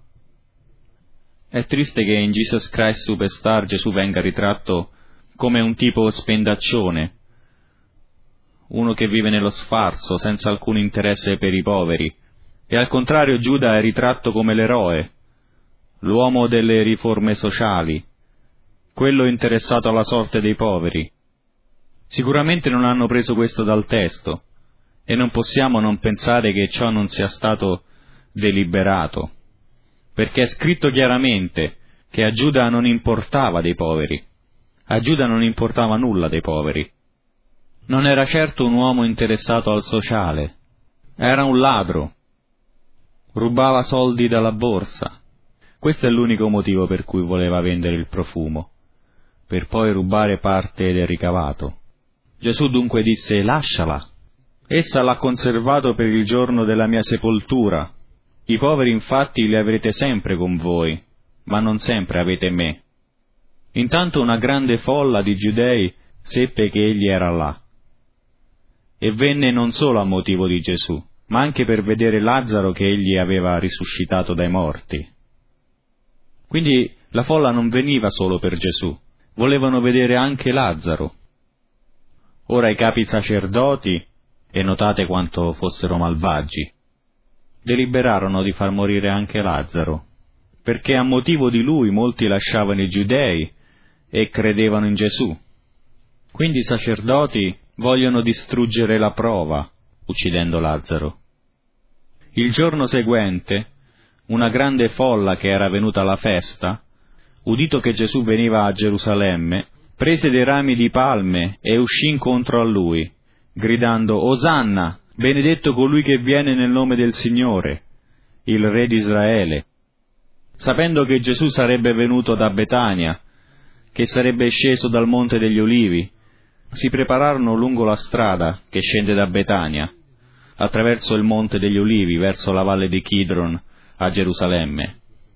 È triste che in Jesus Christ Superstar Gesù venga ritratto come un tipo spendaccione, uno che vive nello sfarzo, senza alcun interesse per i poveri, e al contrario Giuda è ritratto come l'eroe, l'uomo delle riforme sociali, quello interessato alla sorte dei poveri. Sicuramente non hanno preso questo dal testo, e non possiamo non pensare che ciò non sia stato deliberato, perché è scritto chiaramente che a Giuda non importava dei poveri. A Giuda non importava nulla dei poveri. Non era certo un uomo interessato al sociale, era un ladro, rubava soldi dalla borsa. Questo è l'unico motivo per cui voleva vendere il profumo, per poi rubare parte del ricavato. Gesù dunque disse: lasciala, essa l'ha conservato per il giorno della mia sepoltura. I poveri infatti li avrete sempre con voi, ma non sempre avete me. Intanto una grande folla di giudei seppe che egli era là, e venne non solo a motivo di Gesù, ma anche per vedere Lazzaro che egli aveva risuscitato dai morti. Quindi la folla non veniva solo per Gesù, volevano vedere anche Lazzaro. Ora i capi sacerdoti, e notate quanto fossero malvagi, deliberarono di far morire anche Lazzaro, perché a motivo di lui molti lasciavano i giudei e credevano in Gesù. Quindi i sacerdoti vogliono distruggere la prova, uccidendo Lazzaro. Il giorno seguente, una grande folla che era venuta alla festa, udito che Gesù veniva a Gerusalemme, prese dei rami di palme e uscì incontro a lui, gridando: Osanna, benedetto colui che viene nel nome del Signore, il Re di Israele. Sapendo che Gesù sarebbe venuto da Betania, che sarebbe sceso dal Monte degli Olivi, si prepararono lungo la strada che scende da Betania, attraverso il Monte degli Olivi, verso la valle di Kidron, a Gerusalemme.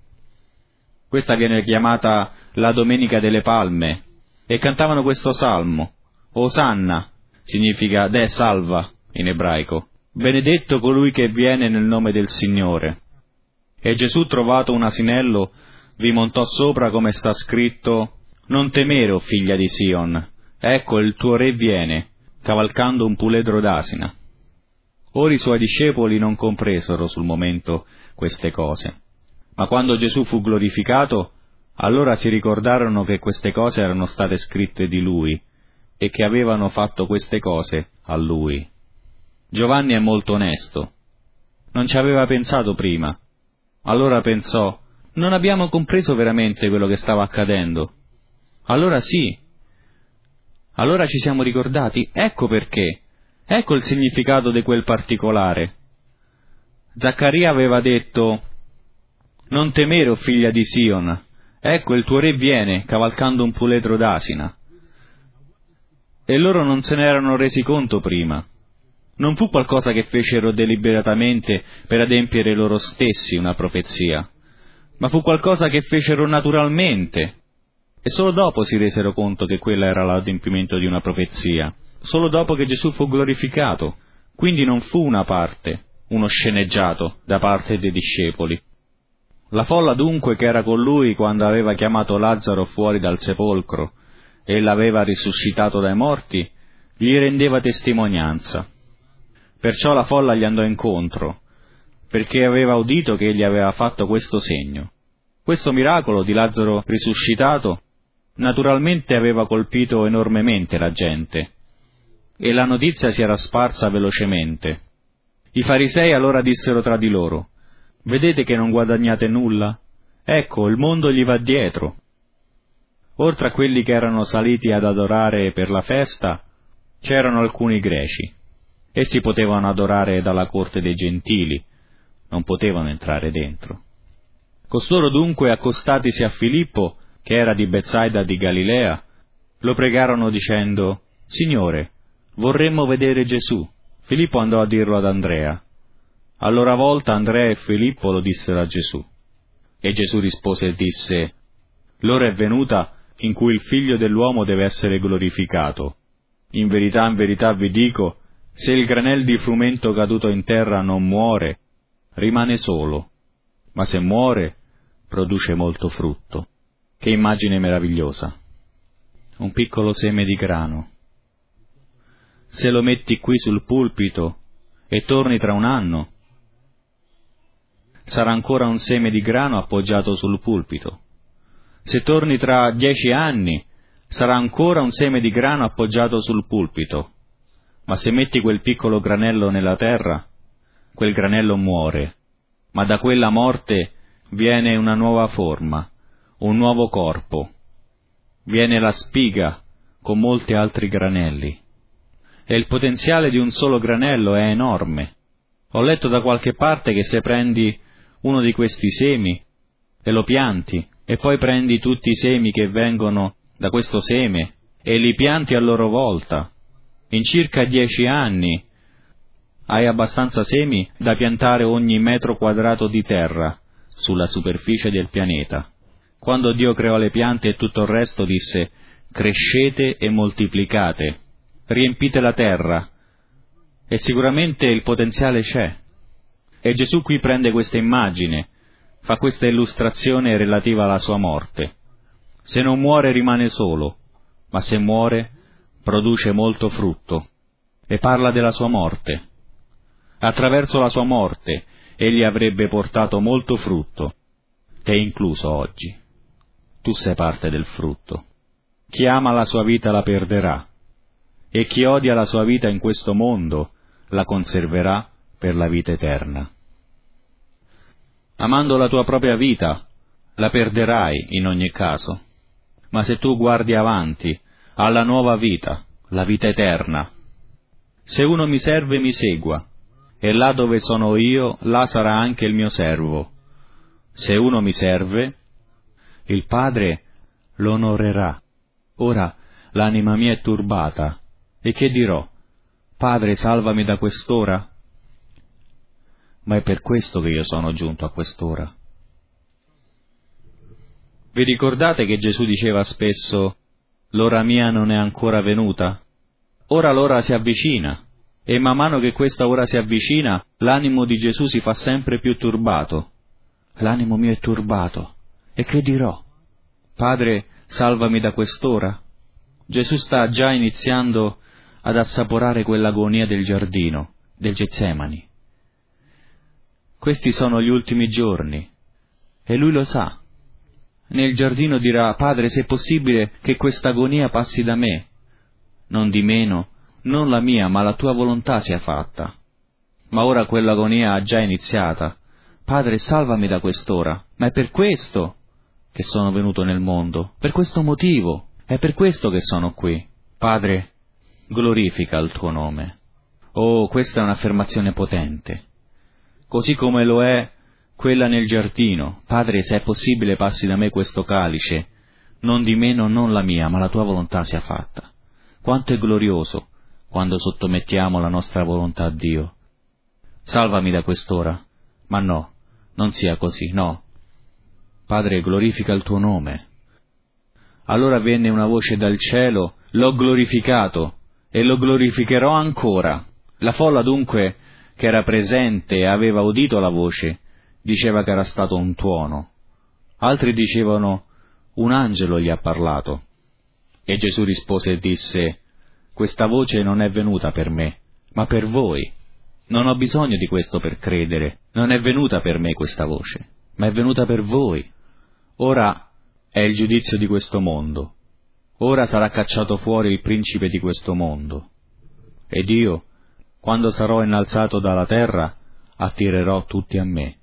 Questa viene chiamata la Domenica delle Palme, e cantavano questo salmo: Osanna, significa Deh salva in ebraico, benedetto colui che viene nel nome del Signore. E Gesù, trovato un asinello, vi montò sopra, come sta scritto: non temere, o figlia di Sion, ecco il tuo re viene, cavalcando un puledro d'asina. Ora i suoi discepoli non compresero sul momento queste cose, ma quando Gesù fu glorificato, allora si ricordarono che queste cose erano state scritte di lui e che avevano fatto queste cose a lui. Giovanni è molto onesto. Non ci aveva pensato prima. Allora pensò: non abbiamo compreso veramente quello che stava accadendo. Allora sì. Allora ci siamo ricordati, ecco perché. Ecco il significato di quel particolare. Zaccaria aveva detto: non temere, o figlia di Sion, ecco il tuo re viene, cavalcando un puledro d'asina. E loro non se ne erano resi conto prima. Non fu qualcosa che fecero deliberatamente per adempiere loro stessi una profezia, ma fu qualcosa che fecero naturalmente, e solo dopo si resero conto che quella era l'adempimento di una profezia, solo dopo che Gesù fu glorificato. Quindi non fu una parte, uno sceneggiato da parte dei discepoli. La folla dunque che era con lui quando aveva chiamato Lazzaro fuori dal sepolcro e l'aveva risuscitato dai morti, gli rendeva testimonianza. Perciò la folla gli andò incontro, perché aveva udito che egli aveva fatto questo segno. Questo miracolo di Lazzaro risuscitato naturalmente aveva colpito enormemente la gente, e la notizia si era sparsa velocemente. I farisei allora dissero tra di loro: vedete che non guadagnate nulla? Ecco, il mondo gli va dietro. Oltre a quelli che erano saliti ad adorare per la festa, c'erano alcuni greci. Essi potevano adorare dalla corte dei gentili, non potevano entrare dentro. Costoro dunque, accostatisi a Filippo, che era di Betsaida di Galilea, lo pregarono dicendo: Signore, vorremmo vedere Gesù. Filippo andò a dirlo ad Andrea. A loro volta Andrea e Filippo lo dissero a Gesù. E Gesù rispose e disse: l'ora è venuta in cui il Figlio dell'uomo deve essere glorificato. In verità vi dico, se il granel di frumento caduto in terra non muore, rimane solo, ma se muore, produce molto frutto. Che immagine meravigliosa! Un piccolo seme di grano. Se lo metti qui sul pulpito e torni tra un anno, sarà ancora un seme di grano appoggiato sul pulpito. Se torni tra 10 anni, sarà ancora un seme di grano appoggiato sul pulpito. Ma se metti quel piccolo granello nella terra, quel granello muore, ma da quella morte viene una nuova forma, un nuovo corpo. Viene la spiga con molti altri granelli. E il potenziale di un solo granello è enorme. Ho letto da qualche parte che se prendi uno di questi semi e lo pianti, e poi prendi tutti i semi che vengono da questo seme e li pianti a loro volta, in circa 10 anni hai abbastanza semi da piantare ogni metro quadrato di terra sulla superficie del pianeta. Quando Dio creò le piante e tutto il resto disse: crescete e moltiplicate, riempite la terra, e sicuramente il potenziale c'è. E Gesù qui prende questa immagine, fa questa illustrazione relativa alla sua morte. Se non muore rimane solo, ma se muore produce molto frutto. E parla della sua morte. Attraverso la sua morte egli avrebbe portato molto frutto, te incluso oggi. Tu sei parte del frutto. Chi ama la sua vita la perderà, e chi odia la sua vita in questo mondo la conserverà per la vita eterna. Amando la tua propria vita, la perderai in ogni caso, ma se tu guardi avanti alla nuova vita, la vita eterna, se uno mi serve mi segua, e là dove sono io, là sarà anche il mio servo. Se uno mi serve, il Padre lo onorerà. Ora l'anima mia è turbata, e che dirò? Padre, salvami da quest'ora? Ma è per questo che io sono giunto a quest'ora. Vi ricordate che Gesù diceva spesso: l'ora mia non è ancora venuta? Ora l'ora si avvicina, e man mano che questa ora si avvicina, l'animo di Gesù si fa sempre più turbato. L'animo mio è turbato, e che dirò? Padre, salvami da quest'ora? Gesù sta già iniziando ad assaporare quell'agonia del giardino, del Getsemani. Questi sono gli ultimi giorni, e lui lo sa. Nel giardino dirà: Padre, se è possibile che questa agonia passi da me. Non di meno, non la mia, ma la tua volontà sia fatta. Ma ora quell'agonia ha già iniziata. Padre, salvami da quest'ora. Ma è per questo che sono venuto nel mondo, per questo motivo, è per questo che sono qui. Padre, glorifica il tuo nome. Oh, questa è un'affermazione potente. Così come lo è quella nel giardino: Padre, se è possibile passi da me questo calice, non di meno, non la mia, ma la tua volontà sia fatta. Quanto è glorioso quando sottomettiamo la nostra volontà a Dio. Salvami da quest'ora. Ma no, non sia così, no. Padre, glorifica il tuo nome. Allora venne una voce dal cielo: l'ho glorificato e lo glorificherò ancora. La folla dunque, che era presente e aveva udito la voce, diceva che era stato un tuono. Altri dicevano: un angelo gli ha parlato. E Gesù rispose e disse: questa voce non è venuta per me, ma per voi. Non ho bisogno di questo per credere. Non è venuta per me questa voce, ma è venuta per voi. Ora è il giudizio di questo mondo. Ora sarà cacciato fuori il principe di questo mondo. Ed io, quando sarò innalzato dalla terra, attirerò tutti a me.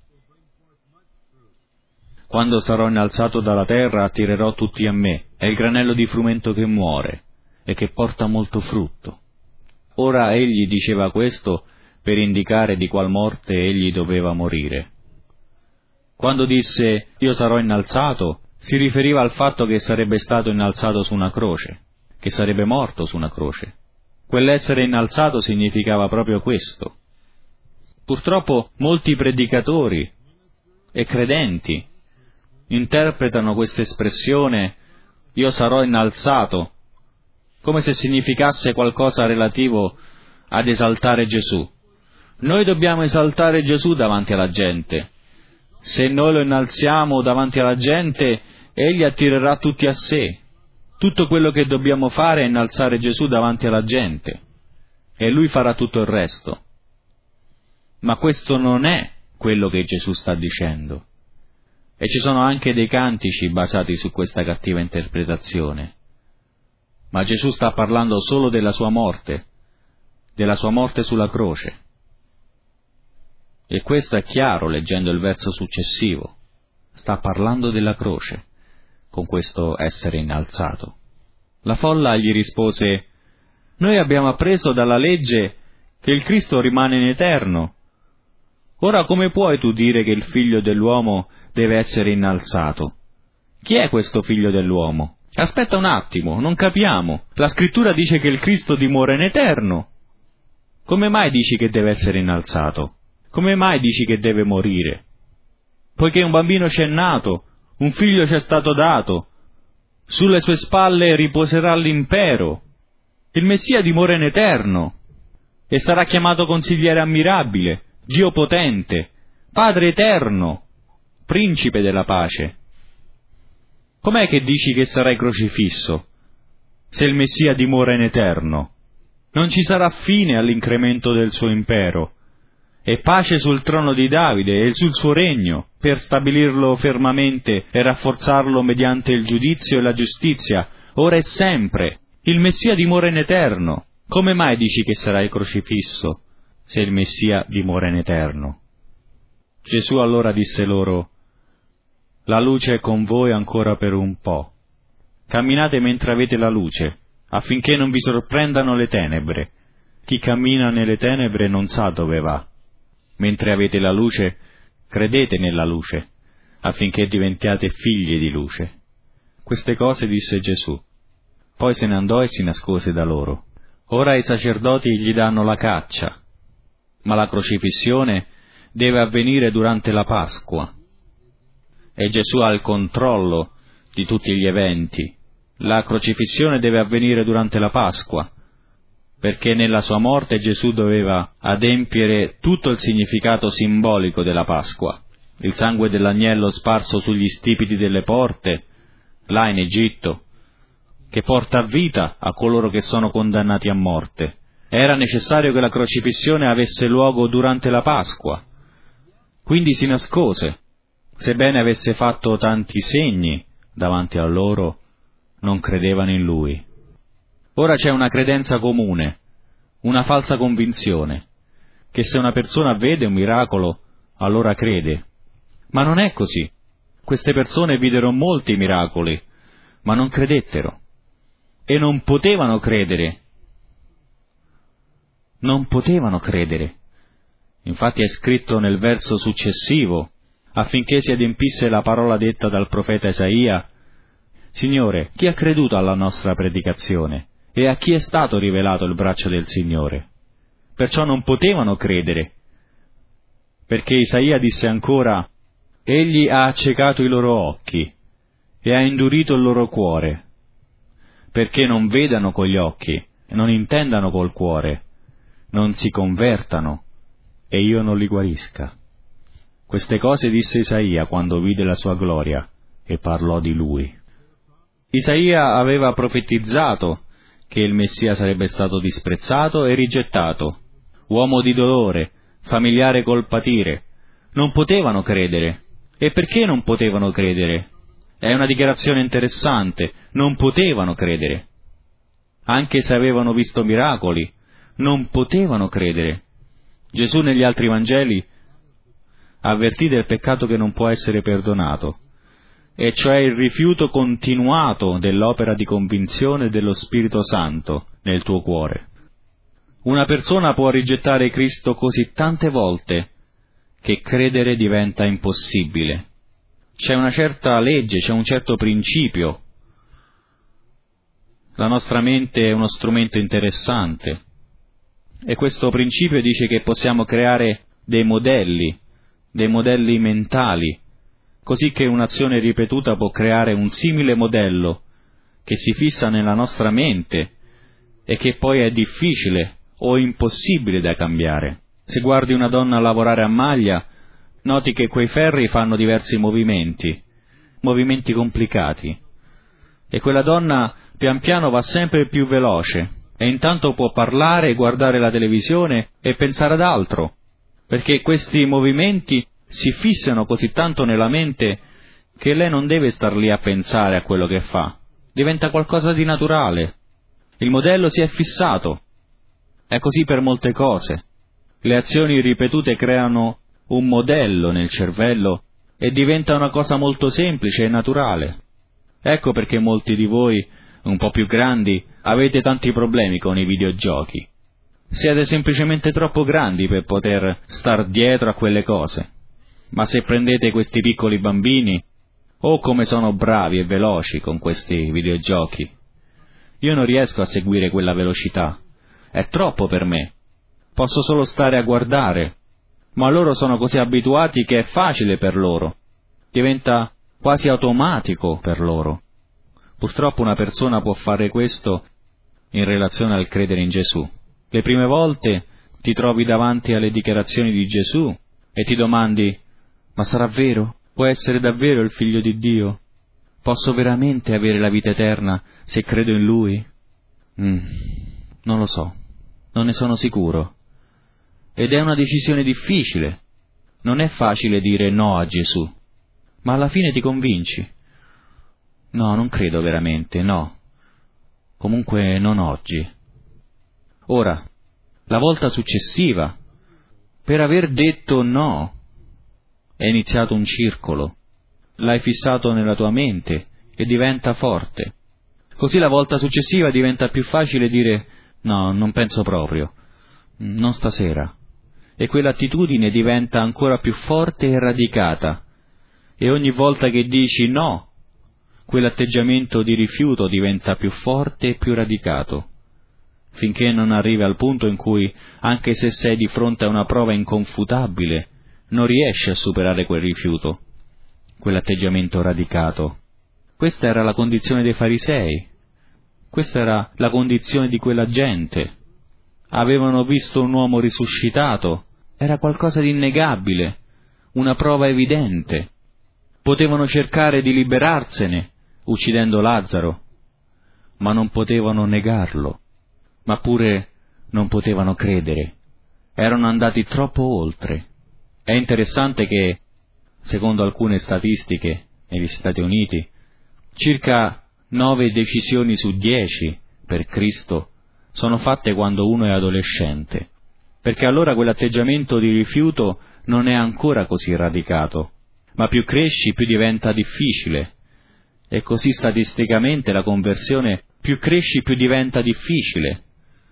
Quando sarò innalzato dalla terra, attirerò tutti a me. È il granello di frumento che muore e che porta molto frutto. Ora egli diceva questo per indicare di qual morte egli doveva morire. Quando disse io sarò innalzato, si riferiva al fatto che sarebbe stato innalzato su una croce, che sarebbe morto su una croce. Quell'essere innalzato significava proprio questo. Purtroppo molti predicatori e credenti interpretano questa espressione io sarò innalzato come se significasse qualcosa relativo ad esaltare Gesù. Noi dobbiamo esaltare Gesù davanti alla gente. Se noi lo innalziamo davanti alla gente, egli attirerà tutti a sé. Tutto quello che dobbiamo fare è innalzare Gesù davanti alla gente, e lui farà tutto il resto. Ma questo non è quello che Gesù sta dicendo. E ci sono anche dei cantici basati su questa cattiva interpretazione. Ma Gesù sta parlando solo della sua morte sulla croce. E questo è chiaro leggendo il verso successivo. Sta parlando della croce, con questo essere innalzato. La folla gli rispose: «Noi abbiamo appreso dalla legge che il Cristo rimane in eterno. Ora come puoi tu dire che il Figlio dell'uomo deve essere innalzato? Chi è questo Figlio dell'uomo? Aspetta un attimo, non capiamo. La Scrittura dice che il Cristo dimora in eterno. Come mai dici che deve essere innalzato? Come mai dici che deve morire? Poiché un bambino ci è nato, un figlio ci è stato dato, sulle sue spalle riposerà l'impero. Il Messia dimora in eterno e sarà chiamato Consigliere ammirabile, Dio potente, Padre eterno, Principe della pace. Com'è che dici che sarai crocifisso, se il Messia dimora in eterno? Non ci sarà fine all'incremento del suo impero, e pace sul trono di Davide e sul suo regno, per stabilirlo fermamente e rafforzarlo mediante il giudizio e la giustizia, ora e sempre. Il Messia dimora in eterno. Come mai dici che sarai crocifisso, se il Messia dimora in eterno?» Gesù allora disse loro: «La luce è con voi ancora per un po'. Camminate mentre avete la luce, affinché non vi sorprendano le tenebre. Chi cammina nelle tenebre non sa dove va. Mentre avete la luce, credete nella luce, affinché diventiate figli di luce». Queste cose disse Gesù. Poi se ne andò e si nascose da loro. Ora i sacerdoti gli danno la caccia, ma la crocifissione deve avvenire durante la Pasqua. E Gesù ha il controllo di tutti gli eventi. La crocifissione deve avvenire durante la Pasqua, perché nella sua morte Gesù doveva adempiere tutto il significato simbolico della Pasqua. Il sangue dell'agnello sparso sugli stipiti delle porte, là in Egitto, che porta vita a coloro che sono condannati a morte. Era necessario che la crocifissione avesse luogo durante la Pasqua. Quindi si nascose. Sebbene avesse fatto tanti segni davanti a loro, non credevano in lui. Ora c'è una credenza comune, una falsa convinzione, che se una persona vede un miracolo, allora crede. Ma non è così. Queste persone videro molti miracoli, ma non credettero. E non potevano credere. Non potevano credere. Infatti è scritto nel verso successivo, affinché si adempisse la parola detta dal profeta Isaia: «Signore, chi ha creduto alla nostra predicazione? E a chi è stato rivelato il braccio del Signore?» Perciò non potevano credere, perché Isaia disse ancora: «Egli ha accecato i loro occhi e ha indurito il loro cuore, perché non vedano con gli occhi, non intendano col cuore, non si convertano, e io non li guarisca». Queste cose disse Isaia quando vide la sua gloria e parlò di lui. Isaia aveva profetizzato che il Messia sarebbe stato disprezzato e rigettato, uomo di dolore, familiare col patire. Non potevano credere. E perché non potevano credere? È una dichiarazione interessante. Non potevano credere. Anche se avevano visto miracoli, non potevano credere. Gesù negli altri Vangeli avvertì del peccato che non può essere perdonato, e cioè il rifiuto continuato dell'opera di convinzione dello Spirito Santo nel tuo cuore. Una persona può rigettare Cristo così tante volte che credere diventa impossibile. C'è una certa legge, c'è un certo principio. La nostra mente è uno strumento interessante, e questo principio dice che possiamo creare dei modelli mentali, così che un'azione ripetuta può creare un simile modello che si fissa nella nostra mente e che poi è difficile o impossibile da cambiare. Se guardi una donna lavorare a maglia, noti che quei ferri fanno diversi movimenti complicati, e quella donna pian piano va sempre più veloce, e intanto può parlare, guardare la televisione e pensare ad altro, perché questi movimenti si fissano così tanto nella mente che lei non deve star lì a pensare a quello che fa. Diventa qualcosa di naturale. Il modello si è fissato. È così per molte cose. Le azioni ripetute creano un modello nel cervello e diventa una cosa molto semplice e naturale. Ecco perché molti di voi, un po' più grandi, avete tanti problemi con i videogiochi. Siete semplicemente troppo grandi per poter star dietro a quelle cose. Ma se prendete questi piccoli bambini, oh come sono bravi e veloci con questi videogiochi. Io non riesco a seguire quella velocità. È troppo per me. Posso solo stare a guardare. Ma loro sono così abituati che è facile per loro. Diventa quasi automatico per loro. Purtroppo una persona può fare questo in relazione al credere in Gesù. Le prime volte ti trovi davanti alle dichiarazioni di Gesù e ti domandi: ma sarà vero? Può essere davvero il Figlio di Dio? Posso veramente avere la vita eterna se credo in Lui? Non lo so, non ne sono sicuro. Ed è una decisione difficile. Non è facile dire no a Gesù, ma alla fine ti convinci. No, non credo veramente, no. Comunque non oggi. Ora, la volta successiva, per aver detto no, è iniziato un circolo. L'hai fissato nella tua mente e diventa forte. Così la volta successiva diventa più facile dire no, non penso proprio, non stasera. E quell'attitudine diventa ancora più forte e radicata. E ogni volta che dici no, quell'atteggiamento di rifiuto diventa più forte e più radicato, finché non arrivi al punto in cui, anche se sei di fronte a una prova inconfutabile, non riesci a superare quel rifiuto, quell'atteggiamento radicato. Questa era la condizione dei farisei, questa era la condizione di quella gente. Avevano visto un uomo risuscitato, era qualcosa di innegabile, una prova evidente. Potevano cercare di liberarsene, uccidendo Lazzaro, ma non potevano negarlo, ma pure non potevano credere. Erano andati troppo oltre. È interessante che, secondo alcune statistiche negli Stati Uniti, circa 9 decisioni su 10 per Cristo sono fatte quando uno è adolescente, perché allora quell'atteggiamento di rifiuto non è ancora così radicato, ma più cresci più diventa difficile, e così statisticamente la conversione più cresci più diventa difficile.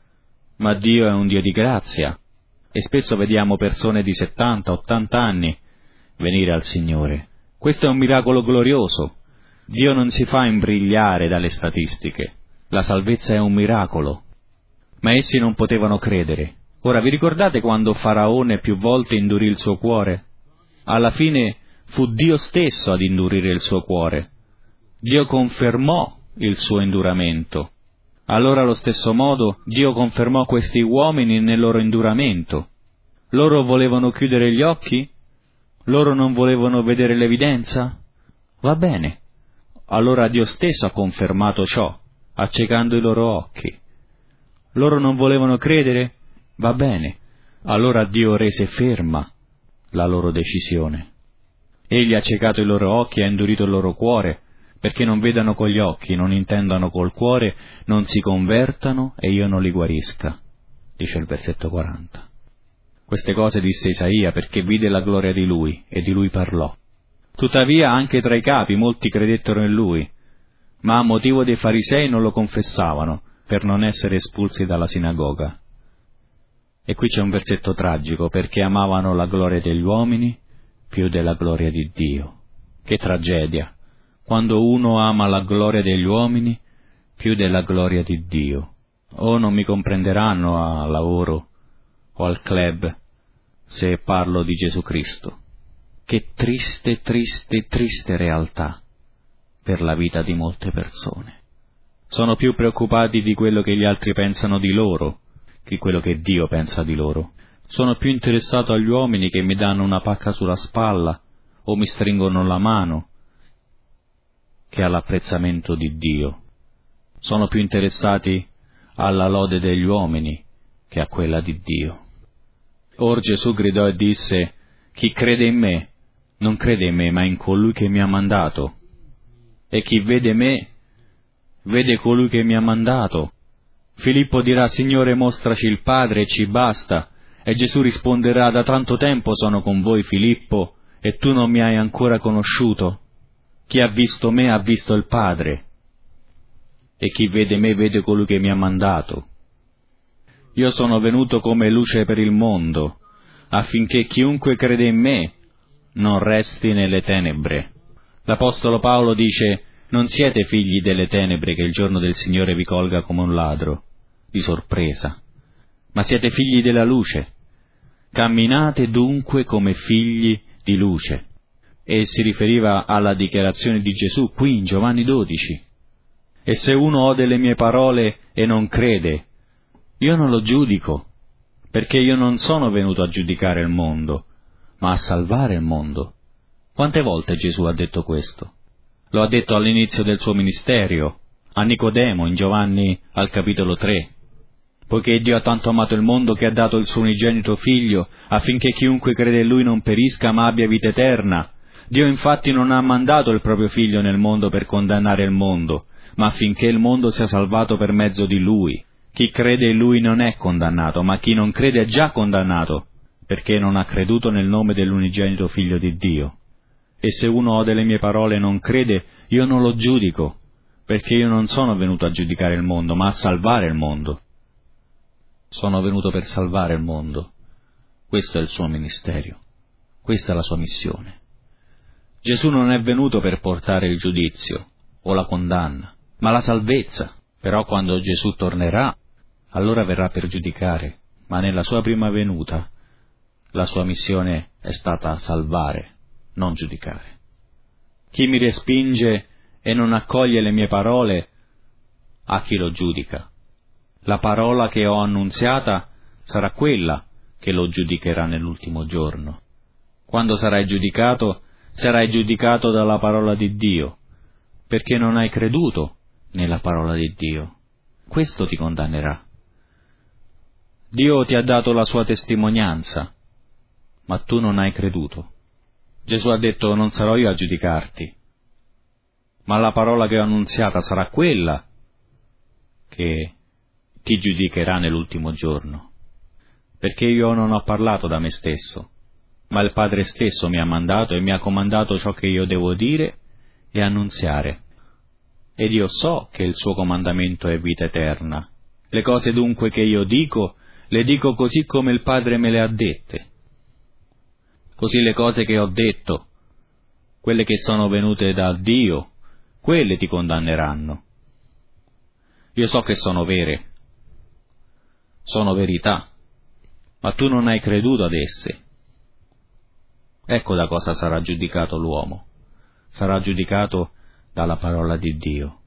Ma Dio è un Dio di grazia, e spesso vediamo persone di 70-80 anni venire al Signore. Questo è un miracolo glorioso. Dio non si fa imbrigliare dalle statistiche. La salvezza è un miracolo. Ma essi non potevano credere. Ora, vi ricordate quando Faraone più volte indurì il suo cuore? Alla fine fu Dio stesso ad indurire il suo cuore. Dio confermò il suo induramento. Allora allo stesso modo Dio confermò questi uomini nel loro induramento. Loro volevano chiudere gli occhi? Loro non volevano vedere l'evidenza? Va bene. Allora Dio stesso ha confermato ciò, accecando i loro occhi. Loro non volevano credere? Va bene. Allora Dio rese ferma la loro decisione. Egli ha accecato i loro occhi e ha indurito il loro cuore, perché non vedano con gli occhi, non intendano col cuore, non si convertano e io non li guarisca, dice il versetto 40. Queste cose disse Isaia perché vide la gloria di lui e di lui parlò. Tuttavia anche tra i capi molti credettero in lui, ma a motivo dei farisei non lo confessavano, per non essere espulsi dalla sinagoga. E qui c'è un versetto tragico, perché amavano la gloria degli uomini più della gloria di Dio. Che tragedia! Quando uno ama la gloria degli uomini più della gloria di Dio. O non mi comprenderanno al lavoro o al club se parlo di Gesù Cristo. Che triste, triste, triste realtà per la vita di molte persone. Sono più preoccupati di quello che gli altri pensano di loro che quello che Dio pensa di loro. Sono più interessato agli uomini che mi danno una pacca sulla spalla o mi stringono la mano che all'apprezzamento di Dio. Sono più interessati alla lode degli uomini che a quella di Dio. Or Gesù gridò e disse Chi crede in me, non crede in me, ma in colui che mi ha mandato. E chi vede me, vede colui che mi ha mandato. Filippo dirà: Signore, mostraci il Padre e ci basta. E Gesù risponderà: da tanto tempo sono con voi, Filippo, e tu non mi hai ancora conosciuto. Chi ha visto me ha visto il Padre. E chi vede me vede colui che mi ha mandato. Io sono venuto come luce per il mondo, affinché chiunque crede in me non resti nelle tenebre. L'Apostolo Paolo dice: non siete figli delle tenebre, che il giorno del Signore vi colga come un ladro, di sorpresa, ma siete figli della luce. Camminate dunque come figli di luce. E si riferiva alla dichiarazione di Gesù qui in Giovanni 12. E se uno ode le mie parole e non crede, io non lo giudico, perché io non sono venuto a giudicare il mondo, ma a salvare il mondo. Quante volte Gesù ha detto questo? Lo ha detto all'inizio del suo ministero, a Nicodemo, in Giovanni al capitolo 3. Poiché Dio ha tanto amato il mondo che ha dato il suo unigenito Figlio, affinché chiunque crede in Lui non perisca ma abbia vita eterna. Dio infatti non ha mandato il proprio Figlio nel mondo per condannare il mondo, ma affinché il mondo sia salvato per mezzo di Lui. Chi crede in Lui non è condannato, ma chi non crede è già condannato, perché non ha creduto nel nome dell'unigenito Figlio di Dio. E se uno ode le mie parole e non crede, io non lo giudico, perché io non sono venuto a giudicare il mondo, ma a salvare il mondo. Sono venuto per salvare il mondo. Questo è il suo ministero, questa è la sua missione. Gesù non è venuto per portare il giudizio o la condanna, ma la salvezza. Però quando Gesù tornerà, allora verrà per giudicare, ma nella sua prima venuta la sua missione è stata salvare, non giudicare. Chi mi respinge e non accoglie le mie parole, a chi lo giudica? La parola che ho annunziata sarà quella che lo giudicherà nell'ultimo giorno. Quando sarai giudicato dalla parola di Dio, perché non hai creduto nella parola di Dio. Questo ti condannerà. Dio ti ha dato la sua testimonianza, ma tu non hai creduto. Gesù ha detto: non sarò io a giudicarti, ma la parola che ho annunziata sarà quella che ti giudicherà nell'ultimo giorno. Perché io non ho parlato da me stesso, ma il Padre stesso mi ha mandato e mi ha comandato ciò che io devo dire e annunziare. Ed io so che il suo comandamento è vita eterna. Le cose dunque che io dico, le dico così come il Padre me le ha dette. Così le cose che ho detto, quelle che sono venute da Dio, quelle ti condanneranno. Io so che sono vere, sono verità, ma tu non hai creduto ad esse. Ecco da cosa sarà giudicato l'uomo. Sarà giudicato dalla parola di Dio.